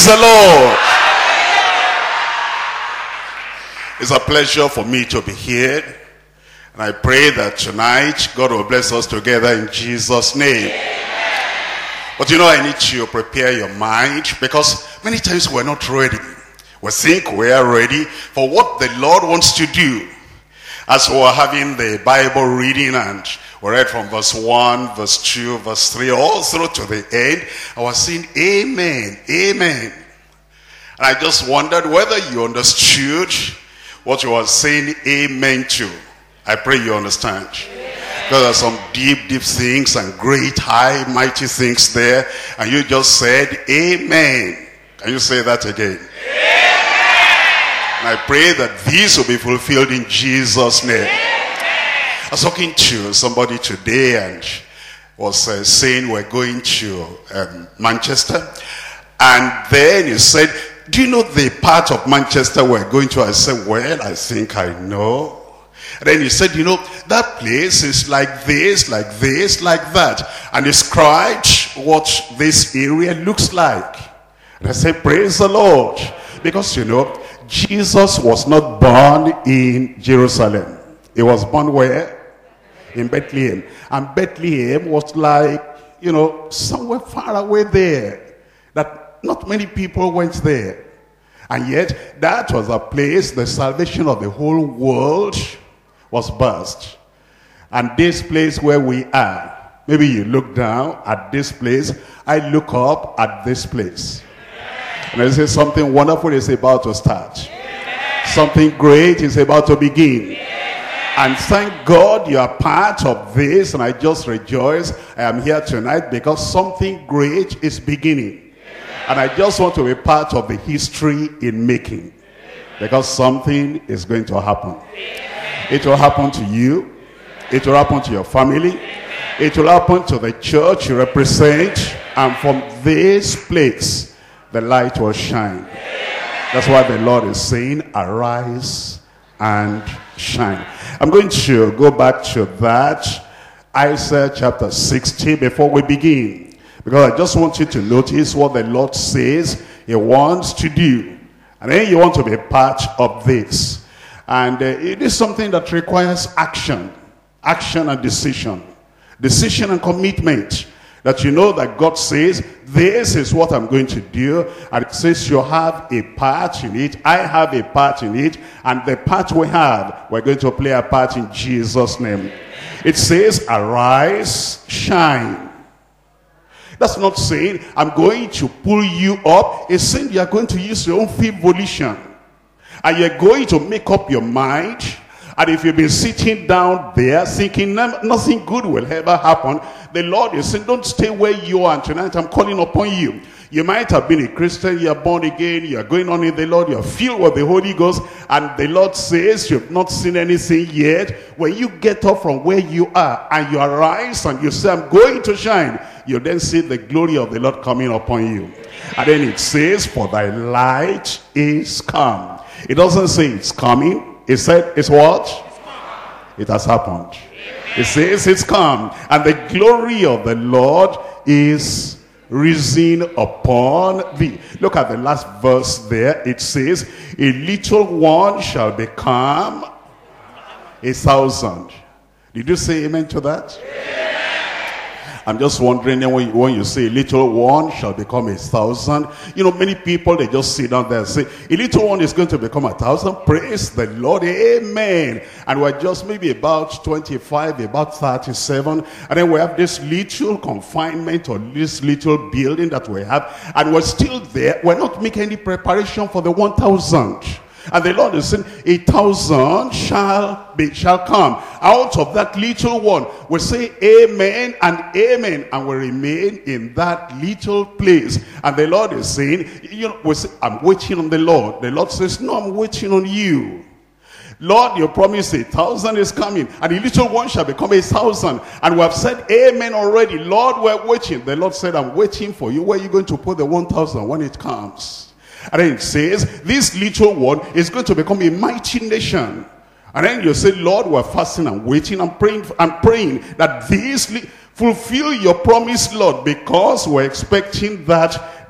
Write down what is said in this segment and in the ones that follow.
the Lord. It's a pleasure for me to be here. And I pray that tonight God will bless us together in Jesus' name. But you know, I need to prepare your mind, because many times we're not ready. We think we are ready for what the Lord wants to do. As we were having the Bible reading, and we read from verse 1, verse 2, verse 3, all through to the end, I was saying, amen, amen. And I just wondered whether you understood what you were saying amen to. I pray you understand. Because there are some deep, deep things and great, high, mighty things there. And you just said amen. Can you say that again? And I pray that this will be fulfilled in Jesus' name. I was talking to somebody today and was saying we're going to Manchester. And then he said, do you know the part of Manchester we're going to? I said, well, I think I know. And then he said, you know, that place is like this, like this, like that. And described what this area looks like. And I said, praise the Lord. Because, you know, Jesus was not born in Jerusalem. He was born where? In Bethlehem. And Bethlehem was like, you know, somewhere far away there. That not many people went there. And yet, that was a place, the salvation of the whole world was birthed. And this place where we are, maybe you look down at this place, I look up at this place. And I say something wonderful is about to start. Something great is about to begin. And thank God you are part of this, and I just rejoice I am here tonight because something great is beginning. And I just want to be part of the history in making, because something is going to happen. It will happen to you. It will happen to your family. It will happen to the church you represent. And from this place, the light will shine. That's why the Lord is saying, arise and shine. I'm going to go back to that, Isaiah chapter 60, before we begin. Because I just want you to notice what the Lord says he wants to do. And then you want to be a part of this. And it is something that requires action. Action and decision. Decision and commitment. That you know that God says, this is what I'm going to do. And it says you have a part in it. I have a part in it. And the part we have, we're going to play a part in Jesus' name. It says, arise, shine. That's not saying, I'm going to pull you up. It's saying you're going to use your own free volition. And you're going to make up your mind. And if you've been sitting down there thinking nothing good will ever happen, the Lord is saying, don't stay where you are. And tonight I'm calling upon you. You might have been a Christian, you are born again, you are going on in the Lord, you are filled with the Holy Ghost, and the Lord says you have not seen anything yet. When you get up from where you are and you arise and you say, I'm going to shine, you then see the glory of the Lord coming upon you. And then it says, for thy light is come. It doesn't say it's coming. It said, it's what? It has happened. It says it's come. And the glory of the Lord is risen upon thee. Look at the last verse there. It says, a little one shall become 1,000. Did you say amen to that? I'm just wondering, when you say a little one shall become 1,000, you know, many people, they just sit down there and say, a little one is going to become 1,000. Praise the Lord, amen. And we're just maybe about 25, about 37. And then we have this little confinement or this little building that we have. And we're still there. We're not making any preparation for the 1,000. And the Lord is saying, 1,000 shall come out of that little one. We say amen and amen, and we remain in that little place. And the Lord is saying, you know, we say, I'm waiting on the Lord. The Lord says, no, I'm waiting on you. Lord, you promised 1,000 is coming, and the little one shall become 1,000. And we have said amen already. Lord, we're waiting. The Lord said, I'm waiting for you. Where are you going to put the 1,000 when it comes? And then it says, this little one is going to become a mighty nation. And then you say, Lord, we're fasting and waiting and praying that this fulfill your promise, Lord, because we're expecting that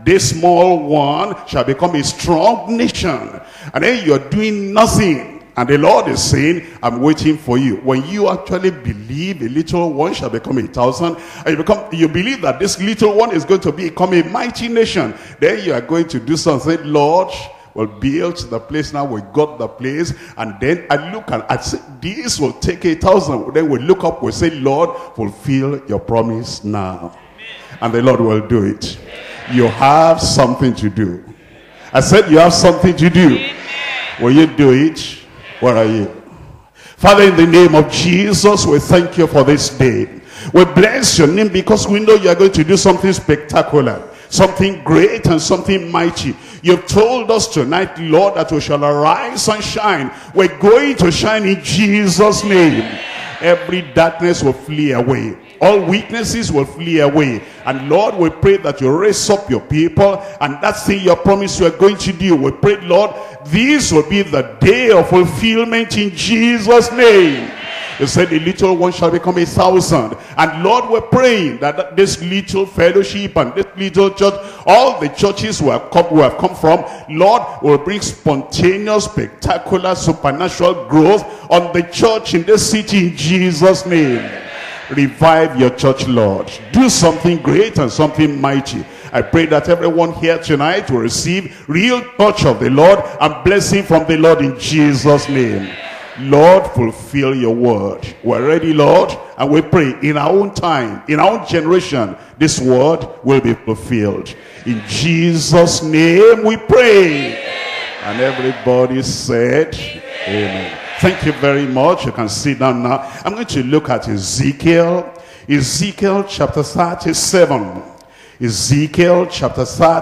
this small one shall become a strong nation. And then you're doing nothing. And the Lord is saying, I'm waiting for you. When you actually believe a little one shall become 1,000, and you believe that this little one is going to become a mighty nation, then you are going to do something. Lord, we'll build the place now. We got the place. And then I look and I say, this will take 1,000. Then we look up, we say, Lord, fulfill your promise now. And the Lord will do it. You have something to do. I said you have something to do. Will you do it? Where are you? Father, in the name of Jesus, we thank you for this day. We bless your name because we know you are going to do something spectacular, something great and something mighty. You've told us tonight, Lord, that we shall arise and shine. We're going to shine in Jesus' name. Every darkness will flee away. All weaknesses will flee away. And Lord, we pray that you raise up your people, and that's the your promise you are going to do. We pray, Lord, this will be the day of fulfillment in Jesus' name. You said the little one shall become 1,000. And Lord, we're praying that this little fellowship and this little church, all the churches we have come from, Lord, will bring spontaneous, spectacular, supernatural growth on the church in this city in Jesus' name. Revive your church, Lord. Do something great and something mighty. I pray that everyone here tonight will receive real touch of the Lord and blessing from the Lord in Jesus' name. Lord, fulfill your word. We're ready, Lord, and we pray in our own time, in our own generation, this word will be fulfilled. In Jesus' name we pray. And everybody said, amen. Thank you very much. You can sit down now. I'm going to look at Ezekiel chapter 37. Ezekiel chapter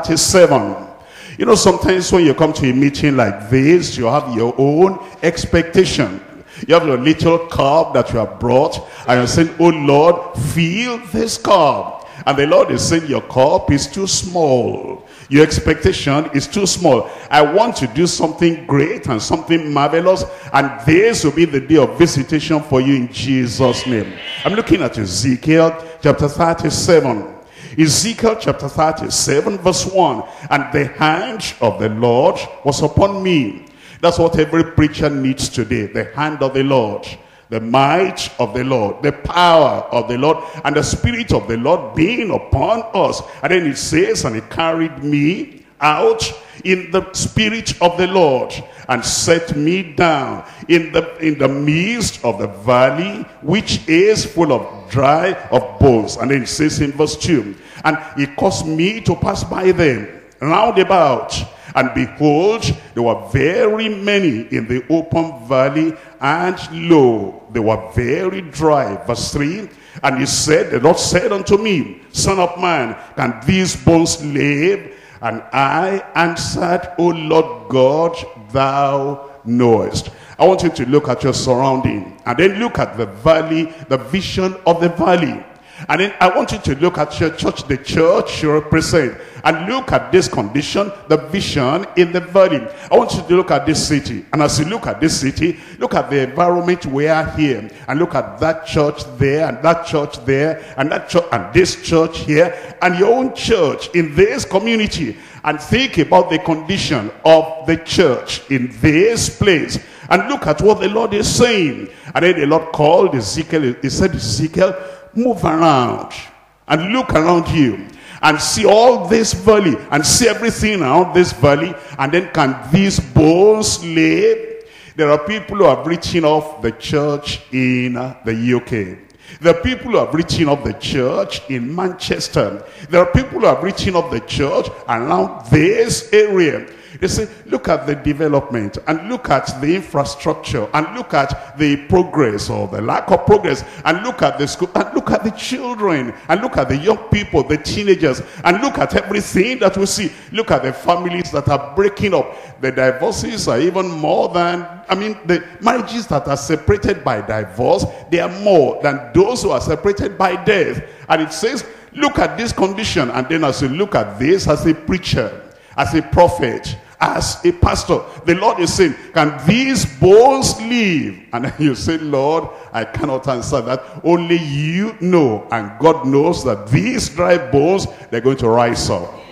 37. You know, sometimes when you come to a meeting like this, you have your own expectation. You have your little cup that you have brought, and you're saying, oh Lord, fill this cup. And the Lord is saying, your cup is too small. Your expectation is too small. I want to do something great and something marvelous, and this will be the day of visitation for you in Jesus' name. I'm looking at Ezekiel chapter 37. Ezekiel chapter 37 verse 1. And the hand of the Lord was upon me. That's what every preacher needs today. The hand of the Lord. The might of the Lord, the power of the Lord, and the Spirit of the Lord being upon us. And then it says, and he carried me out in the Spirit of the Lord, and set me down in the midst of the valley, which is full of dry bones. And then it says in verse 2, and he caused me to pass by them round about. And behold, there were very many in the open valley, and lo, they were very dry. Verse 3, and he said, the Lord said unto me, Son of man, can these bones live? And I answered, O Lord God, thou knowest. I want you to look at your surrounding, and then look at the valley, the vision of the valley. And then I want you to look at your church, the church you represent, and look at this condition, the vision in the valley. I want you to look at this city. And as you look at this city, look at the environment we are here. And look at that church there, and that church there, and that church, and this church here, and your own church in this community. And think about the condition of the church in this place. And look at what the Lord is saying. And then the Lord called Ezekiel. He said, Ezekiel, move around and look around you and see all this valley and see everything around this valley. And then, can these bones live? There are people who have written off the church in the UK. There are people who have written off the church in Manchester. There are people who have written off the church around this area. They say, look at the development, and look at the infrastructure, and look at the progress or the lack of progress, and look at the school, and look at the children, and look at the young people, the teenagers, and look at everything that we see. Look at the families that are breaking up. The divorces are even more than, the marriages that are separated by divorce, they are more than those who are separated by death. And it says, look at this condition. And then as you look at this as a preacher, as a prophet, as a pastor, the Lord is saying, can these bones live? And you say, Lord, I cannot answer that. Only you know, and God knows that these dry bones, they're going to rise up.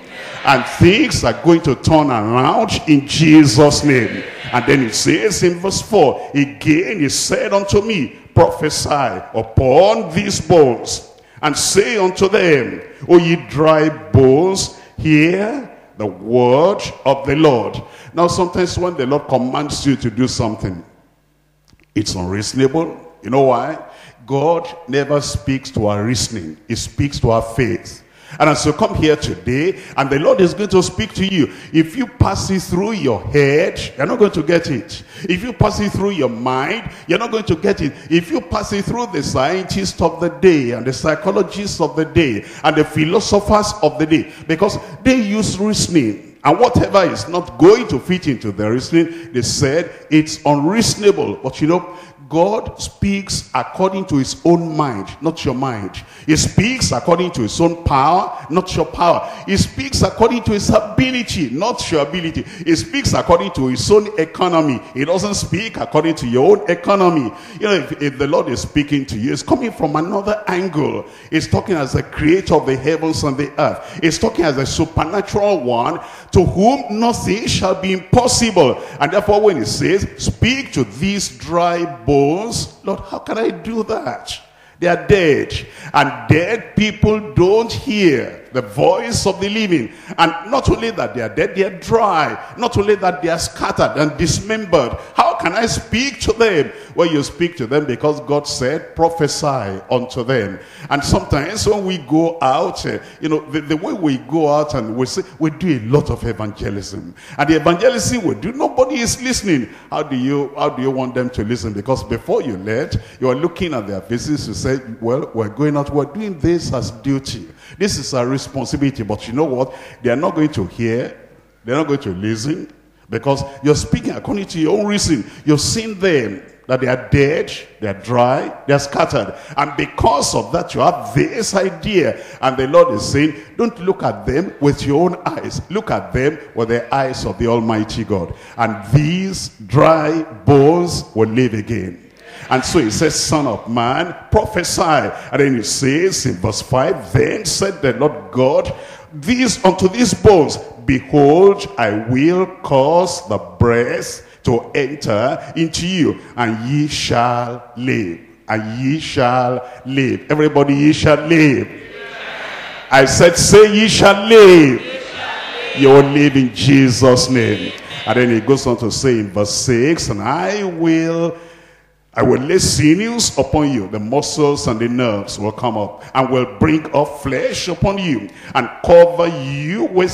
And things are going to turn around in Jesus' name. And then it says in verse 4, again he said unto me, prophesy upon these bones, and say unto them, O ye dry bones, hear the word of the Lord. Now sometimes when the Lord commands you to do something, it's unreasonable. You know why? God never speaks to our reasoning. He speaks to our faith. And as you come here today, and the Lord is going to speak to you, if you pass it through your head, you're not going to get it. If you pass it through your mind, you're not going to get it. If you pass it through the scientists of the day, and the psychologists of the day, and the philosophers of the day, because they use reasoning, and whatever is not going to fit into the reasoning, they said it's unreasonable. But you know, God speaks according to his own mind, not your mind. He speaks according to his own power, not your power. He speaks according to his ability, not your ability. He speaks according to his own economy. He doesn't speak according to your own economy. You know, if the Lord is speaking to you, it's coming from another angle. He's talking as the creator of the heavens and the earth. He's talking as a supernatural one to whom nothing shall be impossible. And therefore when he says, speak to these dry bones, Lord, how can I do that? They are dead, and dead people don't hear the voice of the living. And not only that they are dead, they are dry. Not only that they are scattered and dismembered. How can I speak to them? Well, you speak to them because God said, prophesy unto them. And sometimes when we go out, you know, the way we go out and we say, we do a lot of evangelism. And the evangelism we do, nobody is listening. How do you want them to listen? Because before you left, you are looking at their faces to say, well, we're going out, we're doing this as duty. This is our responsibility. But you know what? They are not going to hear. They're not going to listen. Because you're speaking according to your own reason. You've seen them, that they are dead, they are dry, they are scattered. And because of that, you have this idea. And the Lord is saying, don't look at them with your own eyes. Look at them with the eyes of the Almighty God. And these dry bones will live again. And so he says, Son of man, prophesy. And then he says in verse 5, then said the Lord God, unto these bones, behold, I will cause the breath to enter into you, and ye shall live. And ye shall live. Everybody, ye shall live. I said, say ye shall live. You will live in Jesus' name. And then he goes on to say in verse 6, and I will lay sinews upon you, the muscles and the nerves will come up, and will bring up flesh upon you, and cover you with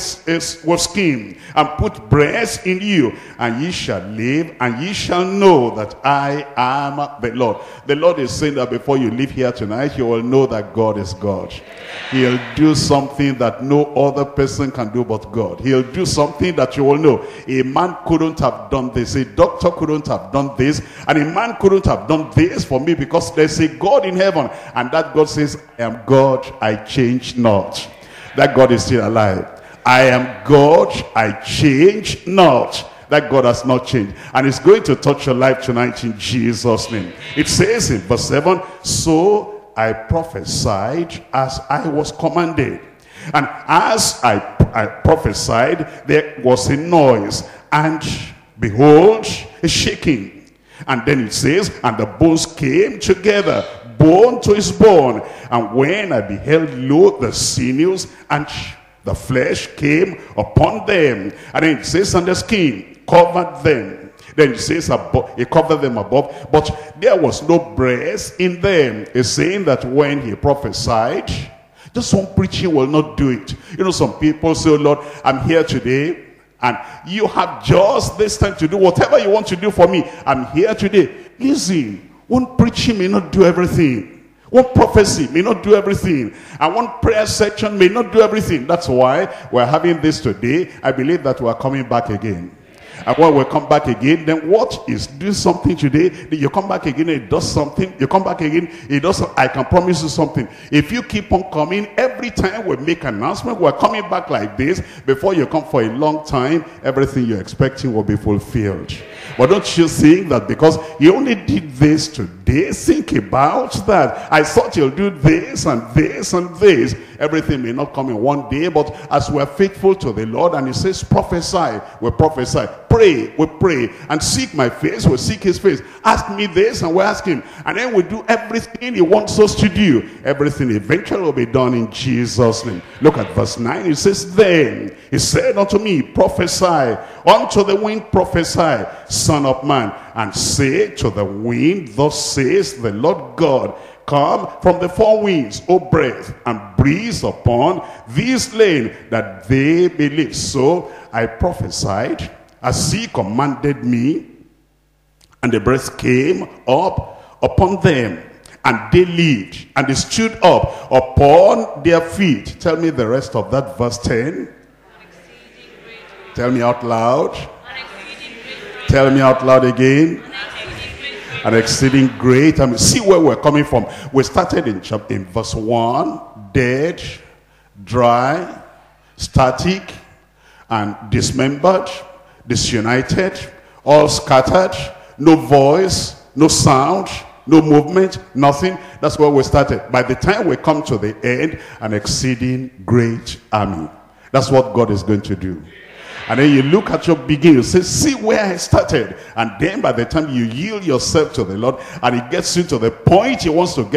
skin, and put breath in you, and ye shall live, and ye shall know that I am the Lord. The Lord is saying that before you leave here tonight, you will know that God is God. He'll do something that no other person can do but God. He'll do something that you will know. A man couldn't have done this. A doctor couldn't have done this. And a man couldn't have done this for me, because there's a God in heaven. And that God says, I am God, I change not. That God is still alive. I am God, I change not. That God has not changed. And it's going to touch your life tonight in Jesus' name. It says in verse 7, so I prophesied as I was commanded. And as I prophesied, there was a noise, and behold, a shaking. And then it says, and the bones came together, bone to his bone. And when I beheld, lo, the sinews and the flesh came upon them. And then it says, and the skin covered them. Then it says, he covered them above, but there was no breath in them. It's saying that when he prophesied, just one preaching will not do it. You know, some people say, oh Lord, I'm here today, and you have just this time to do whatever you want to do for me. I'm here today. Listen, one preaching may not do everything. One prophecy may not do everything. And one prayer section may not do everything. That's why we're having this today. I believe that we're coming back again. And when we come back again, then what is doing something today? You come back again, it does something. You come back again, it does something. I can promise you something. If you keep on coming, every time we make an announcement, we're coming back like this. Before you come for a long time, everything you're expecting will be fulfilled. But don't you think that because he only did this today, think about that. I thought he'll do this and this and this. Everything may not come in one day, but as we're faithful to the Lord, and he says prophesy, we prophesy. Pray, we pray. And seek my face, we seek his face. Ask me this, and we ask him. And then we do everything he wants us to do. Everything eventually will be done in Jesus' name. Look at verse 9. It says, then he said unto me, prophesy, unto the wind prophesy, son of man, and say to the wind, thus says the Lord God, come from the four winds, O breath, and breathe upon these slain, that they may live. So I prophesied as he commanded me, and the breath came up upon them, and they lived, and they stood up upon their feet. Tell me the rest of that verse 10. Tell me out loud. Tell me out loud again. An exceeding great. I mean, see where we're coming from. We started in verse 1, dead, dry, static, and dismembered, disunited, all scattered, no voice, no sound, no movement, nothing. That's where we started. By the time we come to the end, an exceeding great army. That's what God is going to do. And then you look at your beginning, you say, see where I started. And then by the time you yield yourself to the Lord, and it gets you to the point he wants you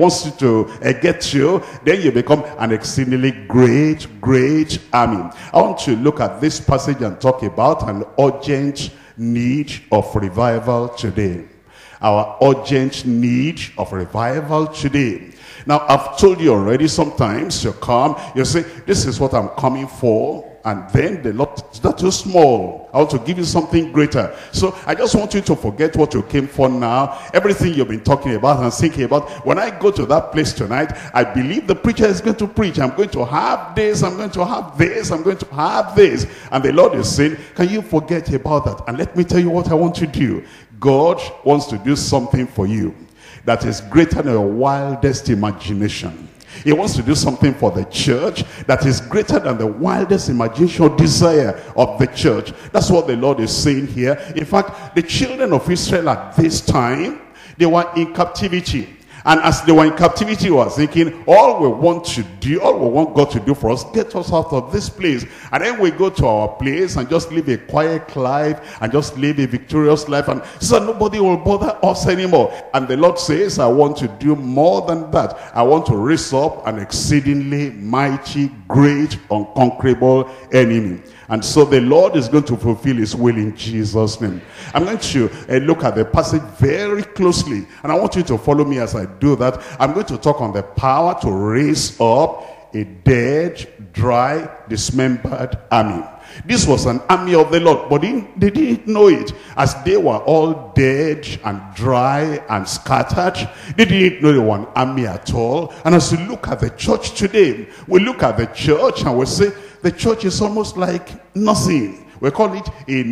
to get you, then you become an exceedingly great army. I want to look at this passage and talk about an urgent need of revival today. Our urgent need of revival today. Now, I've told you already, sometimes you come, you say, this is what I'm coming for. And then the Lord, it's not too small. I want to give you something greater. So I just want you to forget what you came for now. Everything you've been talking about and thinking about. When I go to that place tonight, I believe the preacher is going to preach. I'm going to have this, I'm going to have this, I'm going to have this. And the Lord is saying, can you forget about that? And let me tell you what I want to do. God wants to do something for you that is greater than your wildest imagination. He wants to do something for the church that is greater than the wildest imagination or desire of the church. That's what the Lord is saying here. In fact, the children of Israel at this time, they were in captivity. And as they were in captivity, they were thinking, all we want to do, all we want God to do for us, get us out of this place. And then we go to our place and just live a quiet life and just live a victorious life. And so nobody will bother us anymore. And the Lord says, I want to do more than that. I want to raise up an exceedingly mighty, great, unconquerable enemy. And so the Lord is going to fulfill his will in Jesus' name. I'm going to look at the passage very closely. And I want you to follow me as I do that. I'm going to talk on the power to raise up a dead, dry, dismembered army. This was an army of the Lord, but they didn't know it. As they were all dead and dry and scattered, they didn't know they were an army at all. And as we look at the church today, we look at the church and we say, the church is almost like nothing. We call it a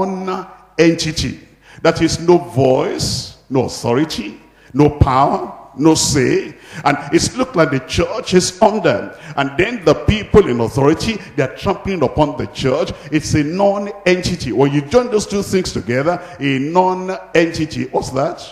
non-entity. That is, no voice, no authority, no power, no say. And it's looked like the church is under. And then the people in authority, they're trampling upon the church. It's a non-entity. When you join those two things together, a non-entity. What's that?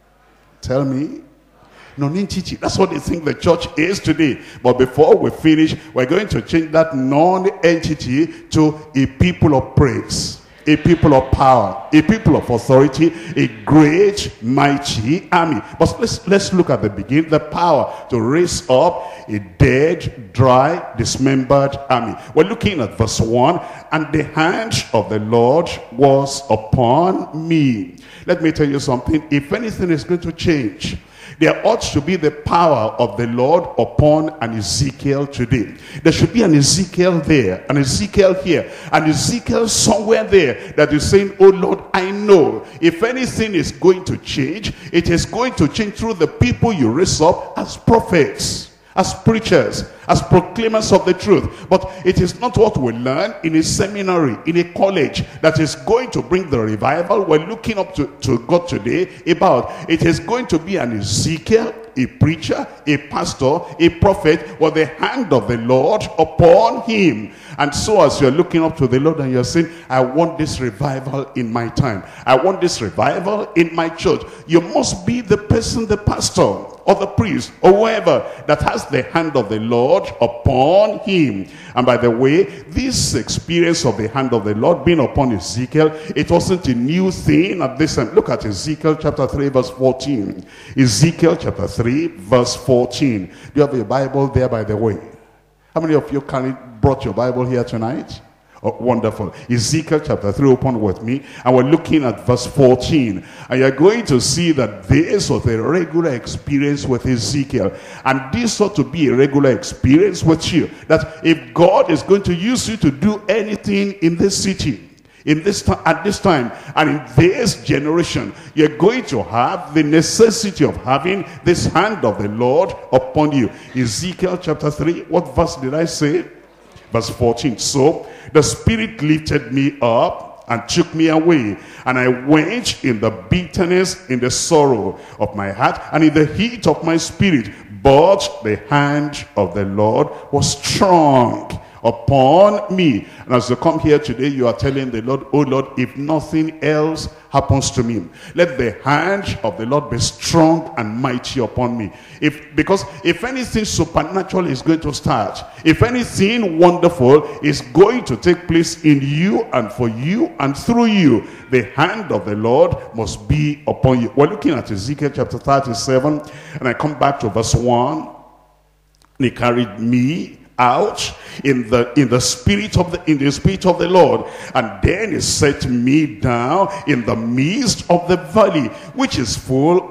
Tell me. Non-entity. That's what they think the church is today. But before we finish, we're going to change that non-entity to a people of praise, a people of power, a people of authority, a great, mighty army. But let's look at the beginning, the power to raise up a dead, dry, dismembered army. We're looking at verse 1. And the hand of the Lord was upon me. Let me tell you something. If anything is going to change, there ought to be the power of the Lord upon an Ezekiel today. There should be an Ezekiel there, an Ezekiel here, an Ezekiel somewhere there that is saying, oh Lord, I know if anything is going to change, it is going to change through the people you raise up as prophets, as preachers, as proclaimers of the truth. But it is not what we learn in a seminary, in a college, that is going to bring the revival we're looking up to God today about. It is going to be an Ezekiel a preacher, a pastor, a prophet, was the hand of the Lord upon him. And so as you're looking up to the Lord and you're saying, I want this revival in my time, I want this revival in my church, you must be the person, the pastor or the priest or whoever that has the hand of the Lord upon him. And by the way, this experience of the hand of the Lord being upon Ezekiel, it wasn't a new thing at this time. Look at Ezekiel chapter 3 verse 14. Ezekiel chapter 3 verse 14. Do you have your Bible there, by the way? How many of you brought your Bible here tonight? Oh, wonderful. Ezekiel chapter 3, open with me. And we're looking at verse 14. And you're going to see that this was a regular experience with Ezekiel. And this ought to be a regular experience with you. That if God is going to use you to do anything in this city, at this time and in this generation, you're going to have the necessity of having this hand of the Lord upon you. Ezekiel chapter 3, what verse did I say? Verse 14. So the Spirit lifted me up and took me away, and I went in the bitterness, in the sorrow of my heart, and in the heat of my spirit. But the hand of the Lord was strong upon me. And as you come here today, you are telling the Lord, oh Lord, if nothing else happens to me, let the hand of the Lord be strong and mighty upon me. Because if anything supernatural is going to start, if anything wonderful is going to take place in you and for you and through you, the hand of the Lord must be upon you. We're looking at Ezekiel chapter 37, and I come back to verse 1. And he carried me out in the spirit of the Lord, and then he set me down in the midst of the valley, which is full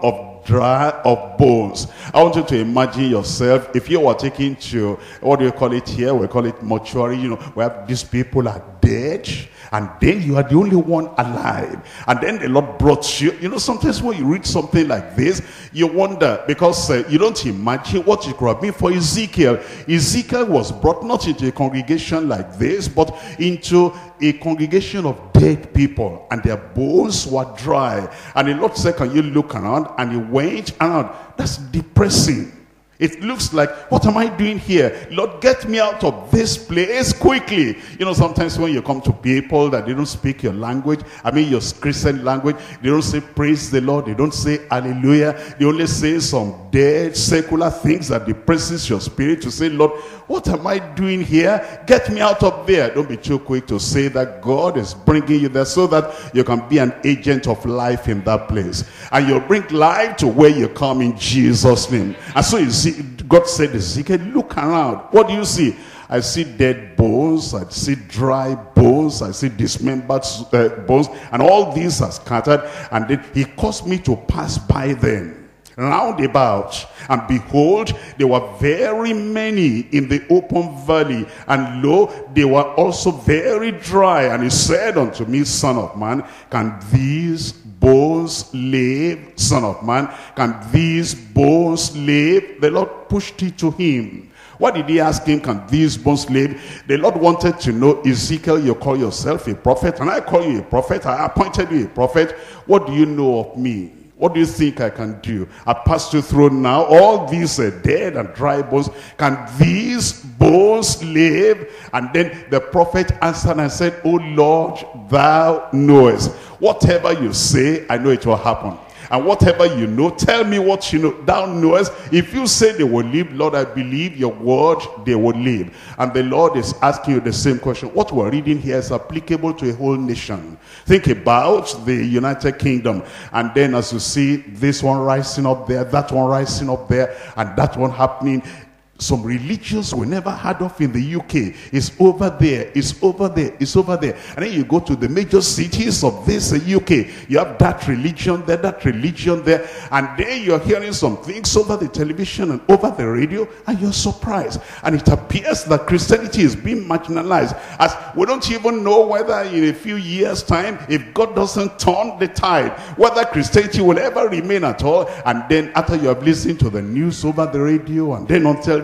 of bones. I want you to imagine yourself if you were taken to, what do you call it here? We call it mortuary. You know, where these people are dead, and then you are the only one alive, and then the Lord brought you. You know, sometimes when you read something like this, you wonder, because you don't imagine what it could have been for Ezekiel. Ezekiel was brought not into a congregation like this, but into a congregation of dead people, and their bones were dry. And the Lord said, can you look around? And he went around. That's depressing. It looks like, what am I doing here? Lord, get me out of this place quickly. You know, sometimes when you come to people that they don't speak your language, I mean your Christian language, they don't say praise the Lord, they don't say hallelujah, they only say some dead secular things that depresses your spirit, to say, Lord, what am I doing here? Get me out of there. Don't be too quick to say that God is bringing you there so that you can be an agent of life in that place. And you'll bring life to where you come in Jesus' name. And so you see, God said, Ezekiel, look around. What do you see? I see dead bones, I see dry bones, I see dismembered bones, and all these are scattered. And then he caused me to pass by them round about, and behold, there were very many in the open valley, and lo, they were also very dry. And he said unto me, Son of man, can these bones live? Son of man, can these bones live? The Lord pushed it to him. Why did he ask him, can these bones live? The Lord wanted to know, Ezekiel, you call yourself a prophet, and I call you a prophet. I appointed you a prophet. What do you know of me? What do you think I can do? I passed you through now. All these are dead and dry bones. Can these bones live? And then the prophet answered and said, O Lord, thou knowest. Whatever you say, I know it will happen. And whatever you know, tell me what you know. Thou knowest. If you say they will live, Lord, I believe your word, they will live. And the Lord is asking you the same question. What we're reading here is applicable to a whole nation. Think about the United Kingdom. And then as you see this one rising up there, that one rising up there, and that one happening, some religions we never heard of in the UK. It's over there, it's over there, it's over there. And then you go to the major cities of this UK. You have that religion there, that religion there. And then you're hearing some things over the television and over the radio, and you're surprised. And it appears that Christianity is being marginalized. As we don't even know whether in a few years' time, if God doesn't turn the tide, whether Christianity will ever remain at all. And then after you have listened to the news over the radio and then on television,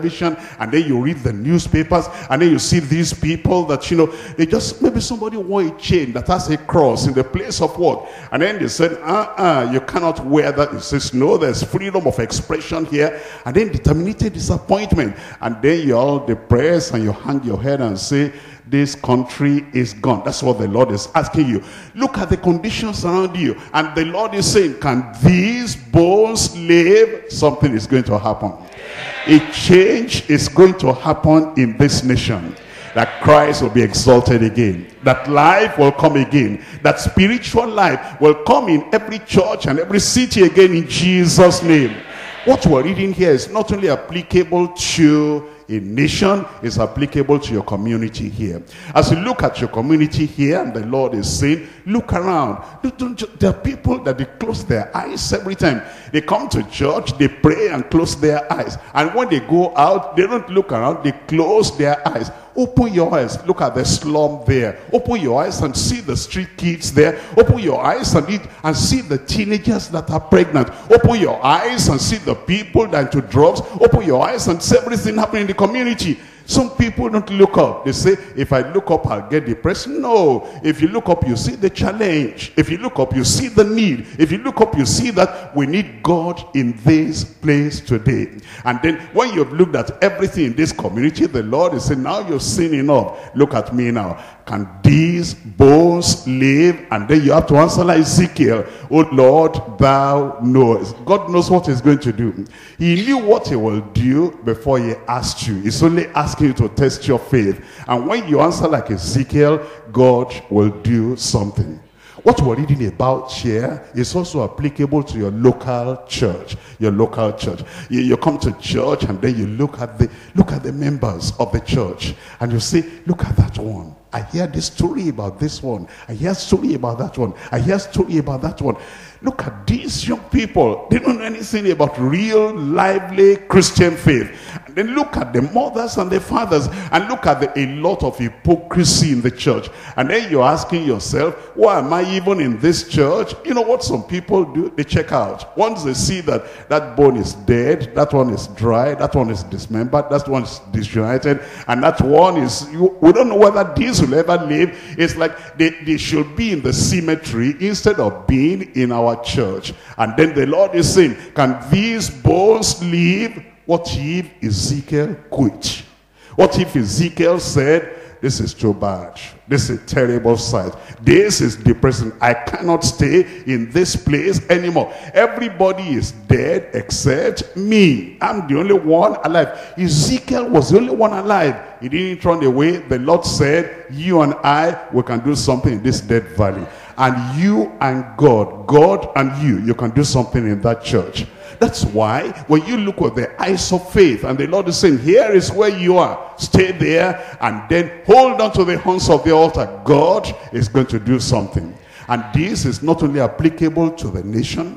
television, and then you read the newspapers, and then you see these people that, they just, maybe somebody wore a chain that has a cross in the place of work, and then they said, you cannot wear that. He says, no, there's freedom of expression here. And then terminated disappointment, and then you're all depressed, and you hang your head and say, this country is gone. That's what the Lord is asking you. Look at the conditions around you, and the Lord is saying, can these bones live? Something is going to happen. A change is going to happen in this nation. That Christ will be exalted again, that life will come again, that spiritual life will come in every church and every city again, in Jesus' name. What we're reading here is not only applicable to a nation, is applicable to your community here. As you look at your community here, and the Lord is saying, look around. There are people that they close their eyes every time. They come to church, they pray and close their eyes. And when they go out, they don't look around, they close their eyes. Open your eyes, look at the slum there. Open your eyes and see the street kids there. Open your eyes and see the teenagers that are pregnant. Open your eyes and see the people that are into drugs. Open your eyes and see everything happening in the community. Some people don't look up. They say, if I look up, I'll get depressed. No. If you look up, you see the challenge. If you look up, you see the need. If you look up, you see that we need God in this place today. And then when you've looked at everything in this community, the Lord is saying, now you've seen enough. Look at me now. Can these bones live? And then you have to answer like Ezekiel, oh Lord, thou knowest. God knows what he's going to do. He knew what he will do before he asked you. He's only asking you to test your faith. And when you answer like Ezekiel, God will do something. What we're reading about here is also applicable to your local church. Your local church. You come to church, and then you look at the members of the church, and you say, look at that one. I hear this story about this one. I hear a story about that one. I hear a story about that one. Look at these young people. They don't know anything about real, lively Christian faith. And then look at the mothers and the fathers, and look at a lot of hypocrisy in the church. And then you're asking yourself, why am I even in this church? You know what some people do? They check out. Once they see that bone is dead, that one is dry, that one is dismembered, that one is disunited, and that one is, we don't know whether these will ever live. It's like they should be in the cemetery instead of being in our church. And then the Lord is saying, can these bones live? What if Ezekiel quit? What if Ezekiel said, this is too bad, this is a terrible sight, this is depressing, I cannot stay in this place anymore, everybody is dead except me, I'm the only one alive. Ezekiel was the only one alive. He didn't run away. The Lord said, you and I, we can do something in this dead valley. And you and God and you can do something in that church. That's why when you look with the eyes of faith, and the Lord is saying, here is where you are, stay there, and then hold on to the horns of the altar. God is going to do something. And this is not only applicable to the nation,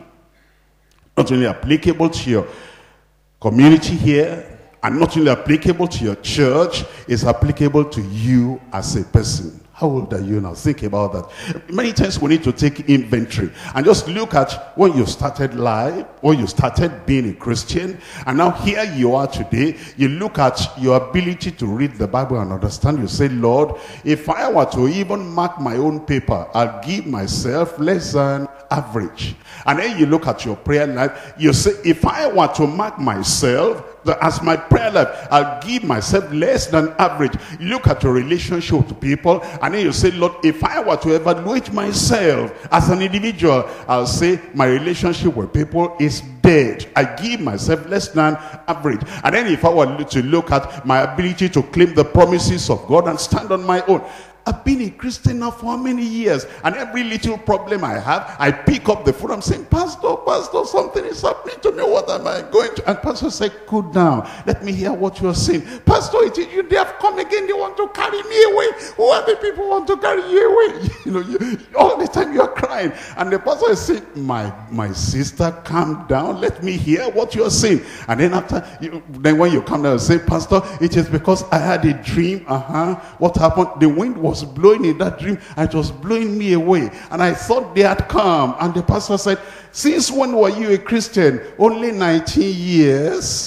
not only applicable to your community here, and not only applicable to your church, it's applicable to you as a person. How old are you now? Think about that. Many times we need to take inventory and just look at when you started life, when you started being a Christian, and now here you are today. You look at your ability to read the Bible and understand. You say, Lord, if I were to even mark my own paper, I'll give myself less than average. And then you look at your prayer life. You say, if I were to mark myself as my prayer life, I'll give myself less than average. You look at your relationship to people, and then you say, Lord, if I were to evaluate myself as an individual, I'll say my relationship with people is dead. I give myself less than average. And then if I were to look at my ability to claim the promises of God and stand on my own, I've been a Christian now for how many years? And every little problem I have, I pick up the phone. I'm saying, Pastor, something is happening to me. What am I going to? And Pastor said, cool down. Let me hear what you're saying. Pastor, they have come again. They want to carry me away. Who are the people who want to carry you away? All the time you're crying. And the pastor is saying, my sister, calm down. Let me hear what you're saying. And then then when you come down and say, Pastor, it is because I had a dream. What happened? The wind was blowing in that dream, and it was blowing me away, and I thought they had come. And the pastor said, since when were you a Christian? Only 19 years.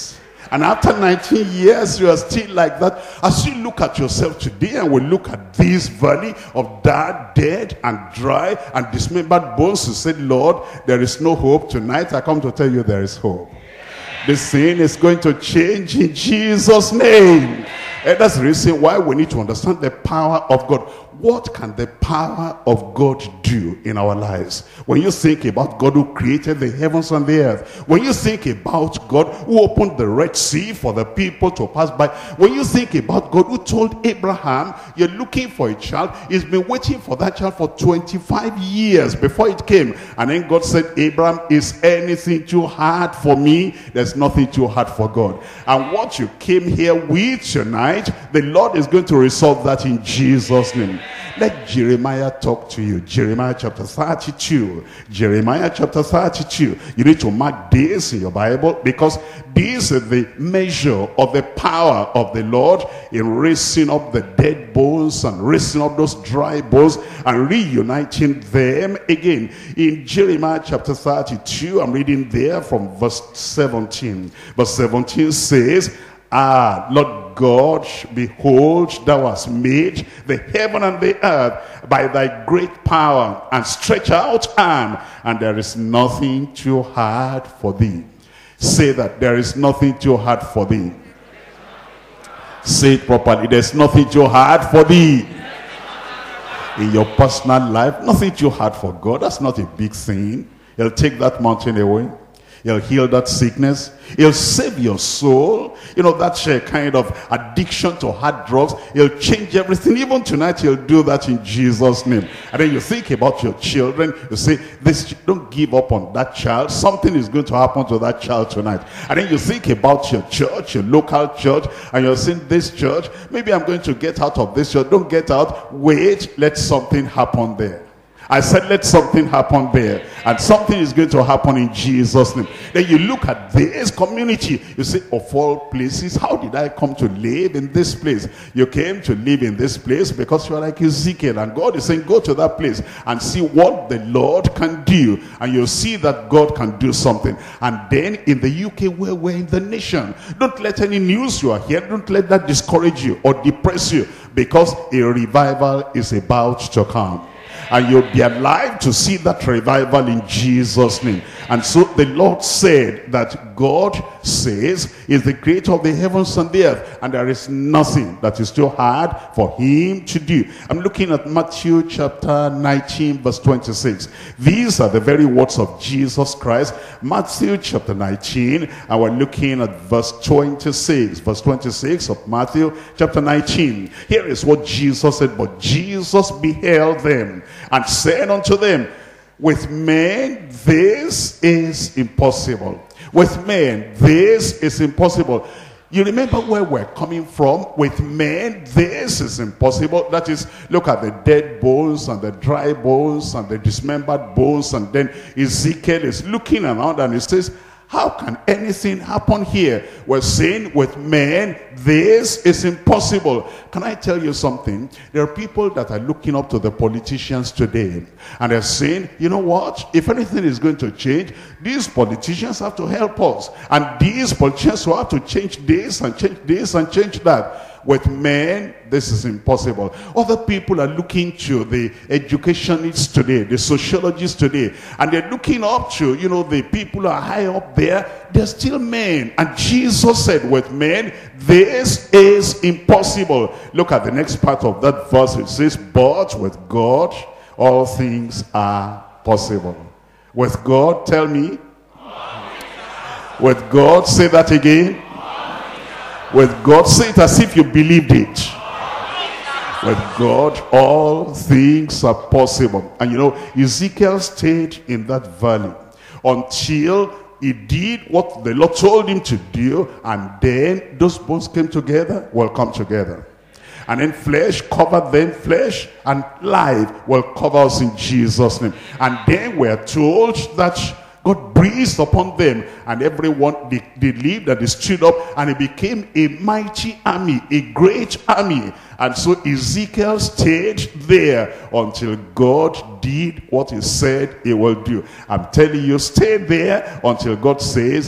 And after 19 years, you are still like that. As you look at yourself today and we look at this valley of dark, dead, and dry, and dismembered bones, you said, Lord, there is no hope. Tonight, I come to tell you there is hope. This thing is going to change in Jesus' name. And that's the reason why we need to understand the power of God. What can the power of God do in our lives? When you think about God who created the heavens and the earth, when you think about God who opened the Red Sea for the people to pass by, when you think about God who told Abraham, you're looking for a child, he's been waiting for that child for 25 years before it came. And then God said, Abraham, is anything too hard for me? There's nothing too hard for God. And what you came here with tonight, the Lord is going to resolve that in Jesus' name. Let Jeremiah talk to you. Jeremiah chapter 32. Jeremiah chapter 32. You need to mark this in your Bible, because this is the measure of the power of the Lord in raising up the dead bones and raising up those dry bones and reuniting them again. In Jeremiah chapter 32, I'm reading there from verse 17. Verse 17 says, Ah, Lord God, behold, thou hast made the heaven and the earth by thy great power and stretch out arm, and there is nothing too hard for thee. Say that, there is nothing too hard for thee. Say it properly, there's nothing too hard for thee. In your personal life, nothing too hard for God. That's not a big thing. He'll take that mountain away. He'll heal that sickness. He'll save your soul. You know, that kind of addiction to hard drugs. He'll change everything. Even tonight, he'll do that in Jesus' name. And then you think about your children. You say, don't give up on that child. Something is going to happen to that child tonight. And then you think about your church, your local church. And you're saying, this church, maybe I'm going to get out of this church. Don't get out. Wait, let something happen there. I said, let something happen there. And something is going to happen in Jesus' name. Then you look at this community. You say, of all places, how did I come to live in this place? You came to live in this place because you are like Ezekiel. And God is saying, go to that place and see what the Lord can do. And you'll see that God can do something. And then in the UK, where we're in the nation, don't let any news you are hearing, don't let that discourage you or depress you. Because a revival is about to come. And you'll be alive to see that revival in Jesus' name. And so the Lord said that God says is the creator of the heavens and the earth, and there is nothing that is too hard for him to do. I'm looking at Matthew chapter 19 verse 26. These are the very words of Jesus Christ. Matthew chapter 19, and we're looking at verse 26. Verse 26 of Matthew chapter 19. Here is what Jesus said. But Jesus beheld them and said unto them, with men this is impossible. With men this is impossible. You remember where we're coming from? With men this is impossible. That is, look at the dead bones and the dry bones and the dismembered bones. And then Ezekiel is looking around and he says, how can anything happen here? We're saying with men, this is impossible. Can I tell you something? There are people that are looking up to the politicians today. And they're saying, you know what? If anything is going to change, these politicians have to help us. And these politicians will have to change this and change this and change that. With men, this is impossible. Other people are looking to the educationists today, the sociologists today, and they're looking up to, you know, the people who are high up there. They're still men. And Jesus said, with men, this is impossible. Look at the next part of that verse. It says, but with God, all things are possible. With God, tell me. With God, say that again. With God, say it as if you believed it. With God, all things are possible. And you know, Ezekiel stayed in that valley until he did what the Lord told him to do. And then those bones came together, will come together. And then flesh covered them, flesh and life will cover us in Jesus' name. And then we're told that God breathed upon them, and everyone, they lived and they stood up, and it became a mighty army, a great army. And so Ezekiel stayed there until God did what he said he will do. I'm telling you, stay there until God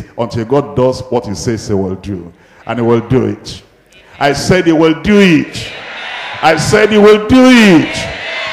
does what he says he will do. And he will do it. I said he will do it. I said he will do it.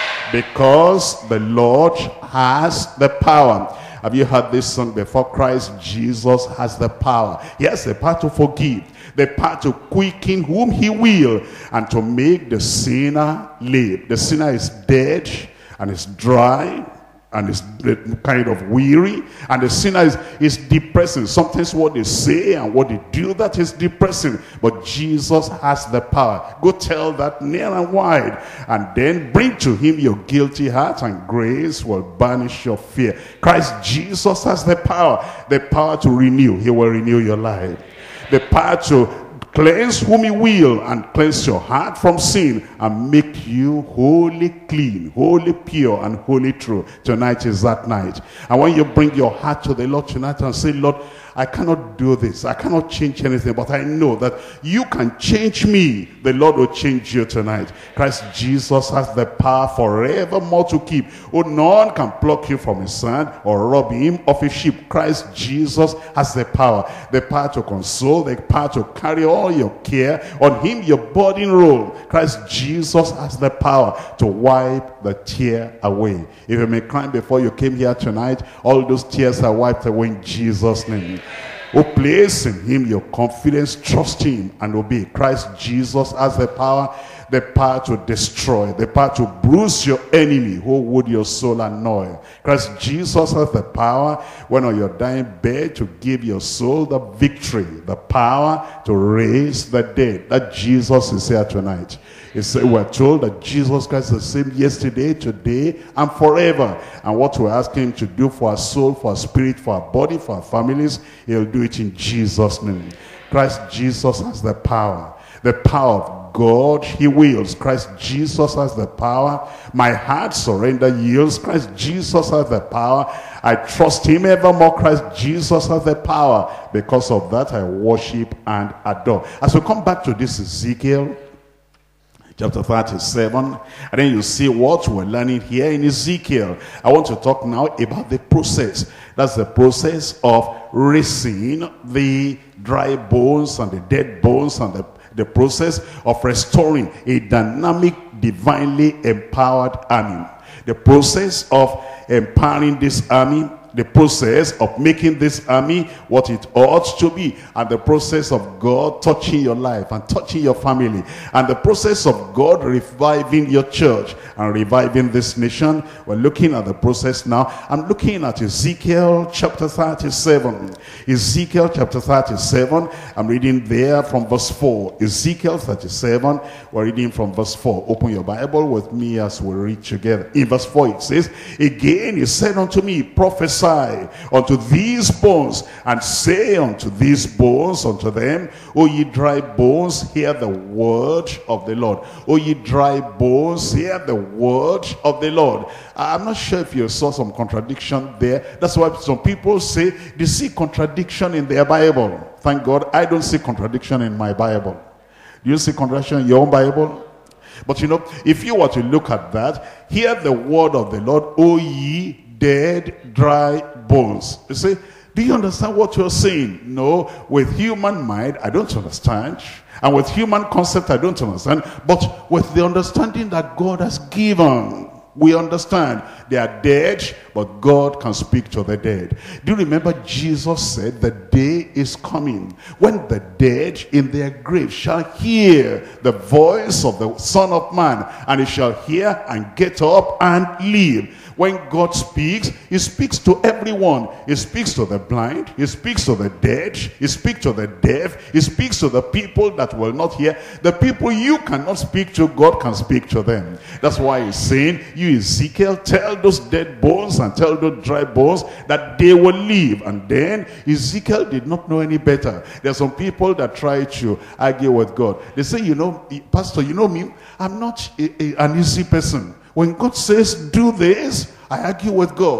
Because the Lord has the power. Have you heard this song before? Christ Jesus has the power. He has the power to forgive, the power to quicken whom he will, and to make the sinner live. The sinner is dead and is dry and is kind of weary, and the sinner is depressing. Sometimes what they say and what they do, that is depressing. But Jesus has the power. Go tell that near and wide, and then bring to him your guilty heart, and grace will banish your fear. Christ Jesus has the power to renew. He will renew your life. The power to cleanse whom he will, and cleanse your heart from sin, and make you wholly clean, wholly pure, and wholly true. Tonight is that night. And when you bring your heart to the Lord tonight and say, Lord, I cannot do this, I cannot change anything, but I know that you can change me, the Lord will change you tonight. Christ Jesus has the power forevermore to keep. Oh, none can pluck you from his hand or rob him of his sheep. Christ Jesus has the power to console, the power to carry all your care. On him your burden roll. Christ Jesus has the power to wipe the tear away. If you may climb before you came here tonight, all those tears are wiped away in Jesus' name. Oh, place in him your confidence, trust him and obey. Christ Jesus has the power to destroy, the power to bruise your enemy who would your soul annoy. Christ Jesus has the power, when on your dying bed, to give your soul the victory, the power to raise the dead. That Jesus is here tonight. We're told that Jesus Christ is the same yesterday, today, and forever. And what we're asking him to do for our soul, for our spirit, for our body, for our families, he'll do it in Jesus' name. Christ Jesus has the power of God, he wills. Christ Jesus has the power. My heart surrender yields. Christ Jesus has the power. I trust him evermore. Christ Jesus has the power. Because of that, I worship and adore. As we come back to this Ezekiel chapter 37, and then you see what we're learning here in Ezekiel. I want to talk now about the process. That's the process of raising the dry bones and the dead bones, and the process of restoring a dynamic, divinely empowered army. The process of empowering this army, the process of making this army what it ought to be, and the process of God touching your life and touching your family, and the process of God reviving your church and reviving this nation. We're looking at the process now. I'm looking at Ezekiel chapter 37. Ezekiel chapter 37, I'm reading there from verse 4. Ezekiel 37, we're reading from verse 4. Open your Bible with me as we read together. In verse 4 it says, "Again he said unto me, prophesy unto these bones, and say unto these bones, unto them, O ye dry bones, hear the word of the Lord. O ye dry bones, hear the word of the Lord." I'm not sure if you saw some contradiction there. That's why some people say they see contradiction in their Bible. Thank God I don't see contradiction in my Bible. Do you see contradiction in your own Bible? But you know, if you were to look at that, hear the word of the Lord, O ye dead, dry bones. You see, do you understand what you're saying? No, with human mind, I don't understand. And with human concept, I don't understand. But with the understanding that God has given, we understand. They are dead, but God can speak to the dead. Do you remember Jesus said the day is coming when the dead in their grave shall hear the voice of the Son of Man, and he shall hear and get up and live. When God speaks, he speaks to everyone. He speaks to the blind, he speaks to the dead, he speaks to the deaf, he speaks to the people that will not hear. The people you cannot speak to, God can speak to them. That's why he's saying, you Ezekiel, tell those dead bones and tell those dry bones that they will live. And then Ezekiel did not know any better. There are some people that try to argue with God. They say, you know, Pastor, you know me, I'm not an easy person. When God says, do this, I argue with God.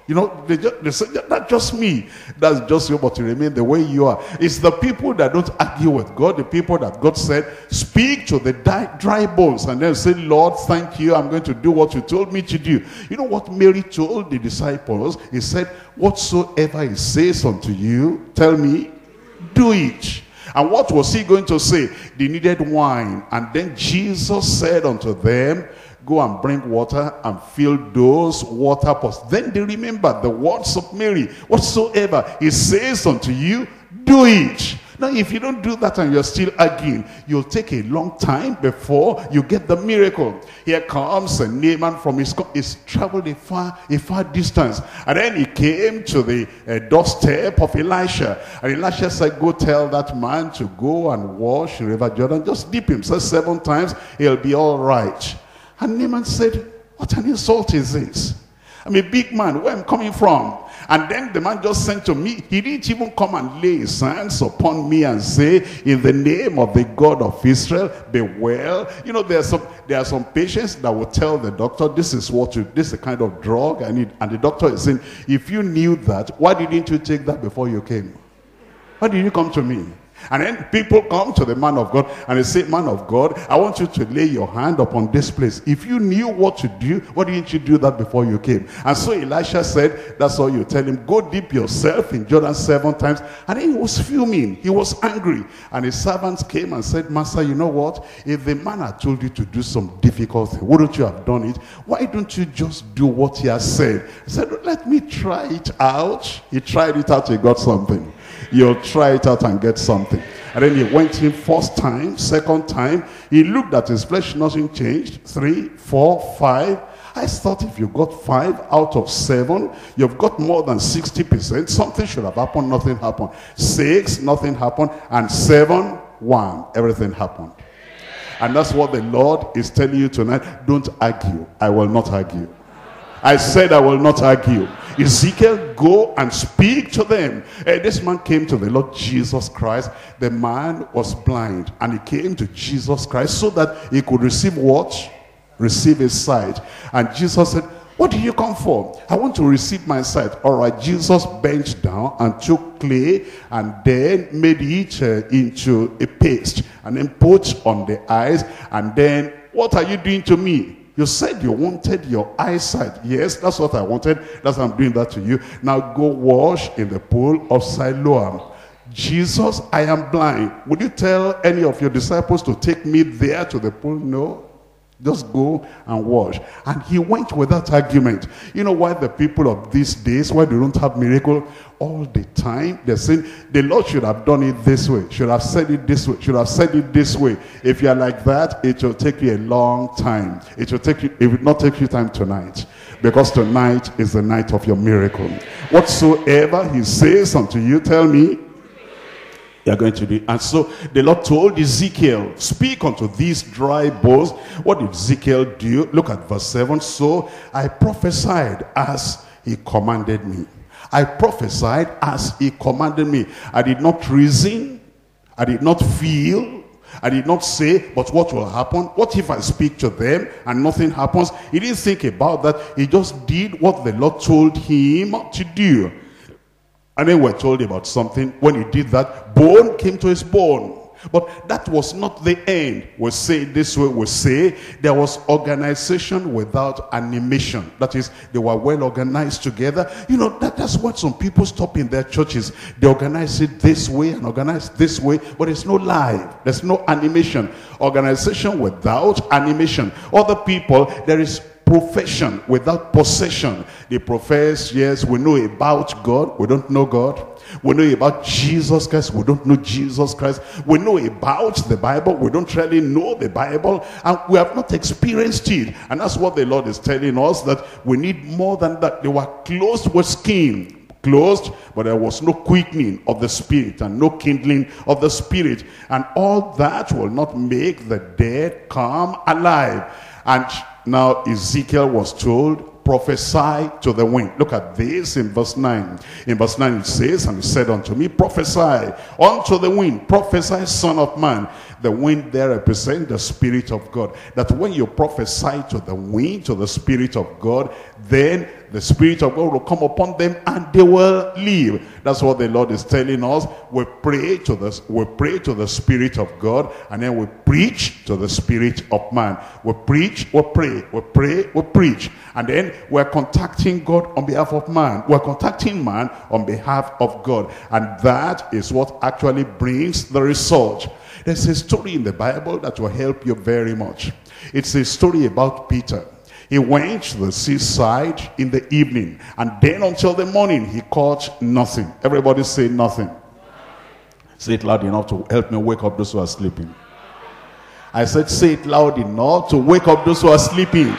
You know, they say, that's just me. That's just you, but to remain the way you are. It's the people that don't argue with God, the people that God said, speak to the dry bones, and then say, Lord, thank you, I'm going to do what you told me to do. You know what Mary told the disciples? He said, whatsoever he says unto you, tell me, do it. And what was he going to say? They needed wine. And then Jesus said unto them, go and bring water and fill those water pots. Then they remembered the words of Mary. Whatsoever he says unto you, do it. Now, if you don't do that and you're still arguing, you'll take a long time before you get the miracle. Here comes Naaman from he's traveled a far distance. And then he came to the doorstep of Elisha. And Elisha said, go tell that man to go and wash the river Jordan. Just dip himself 7 times, he'll be all right. And Naaman said, what an insult is this? I'm a big man, where I'm coming from? And then the man just sent to me. He didn't even come and lay his hands upon me and say, in the name of the God of Israel, be well. You know, there are some patients that will tell the doctor, this is the kind of drug I need. And the doctor is saying, if you knew that, why didn't you take that before you came? Why did you come to me? And then people come to the man of God and they say, man of God, I want you to lay your hand upon this place. If you knew what to do, why didn't you do that before you came? And so Elisha said, that's all you tell him. Go dip yourself in Jordan 7 times. And then he was fuming. He was angry. And his servants came and said, Master, you know what? If the man had told you to do some difficult thing, wouldn't you have done it? Why don't you just do what he has said? He said, let me try it out. He tried it out, he got something. You'll try it out and get something. And then he went in first time, second time. He looked at his flesh, nothing changed. 3, 4, 5. I thought if you got 5 out of 7, you've got more than 60%. Something should have happened, nothing happened. 6, nothing happened. And 7, 1, everything happened. And that's what the Lord is telling you tonight. Don't argue. I will not argue. I said I will not argue. Ezekiel, go and speak to them. This man came to the Lord Jesus Christ. The man was blind, and he came to Jesus Christ so that he could receive what? Receive his sight. And Jesus said, what do you come for? I want to receive my sight. All right, Jesus bent down and took clay and then made it into a paste and then put on the eyes. And then, what are you doing to me? You said you wanted your eyesight. Yes, that's what I wanted. That's why I'm doing that to you. Now go wash in the pool of Siloam. Jesus, I am blind. Would you tell any of your disciples to take me there to the pool? No. Just go and wash. And he went without argument. You know why the people of these days, why they don't have miracle? All the time they're saying, the Lord should have done it this way, should have said it this way, should have said it this way. If you're like that, it will take you a long time. It will not take you time tonight. Because tonight is the night of your miracle. Whatsoever he says unto you, tell me, you're going to do it. And so the Lord told Ezekiel, speak unto these dry bones. What did Ezekiel do? Look at verse 7. So I prophesied as he commanded me. I prophesied as he commanded me. I did not reason. I did not feel. I did not say, but what will happen? What if I speak to them and nothing happens? He didn't think about that. He just did what the Lord told him to do. And then we're told about something. When he did that, bone came to his bone. But that was not the end. We say it this way, we say there was organization without animation. That is, they were well organized together. You know, that's what some people stop in their churches. They organize it this way and organize this way, but there's no life. There's no animation. Organization without animation. Other people, there is profession without possession. They profess, yes, we know about God, we don't know God. We know about Jesus Christ, we don't know Jesus Christ. We know about the Bible, we don't really know the Bible, and we have not experienced it. And that's what the Lord is telling us, that we need more than that. They were closed with skin, closed, but there was no quickening of the spirit and no kindling of the spirit. And all that will not make the dead come alive. And now Ezekiel was told, prophesy to the wind. Look at this in verse 9. In verse 9 it says, and he said unto me, prophesy unto the wind, prophesy, son of man, The wind there represents the Spirit of God. That when you prophesy to the wind, to the Spirit of God, then the Spirit of God will come upon them and they will live. That's what the Lord is telling us. We pray to the Spirit of God, and then we preach to the spirit of man. We preach, we pray, we pray, we preach. And then we're contacting God on behalf of man. We're contacting man on behalf of God. And that is what actually brings the result. There's a story in the Bible that will help you very much. It's a story about Peter. He went to the seaside in the evening, and then until the morning he caught nothing. Everybody say nothing. Say it loud enough to help me wake up those who are sleeping. I said say it loud enough to wake up those who are sleeping.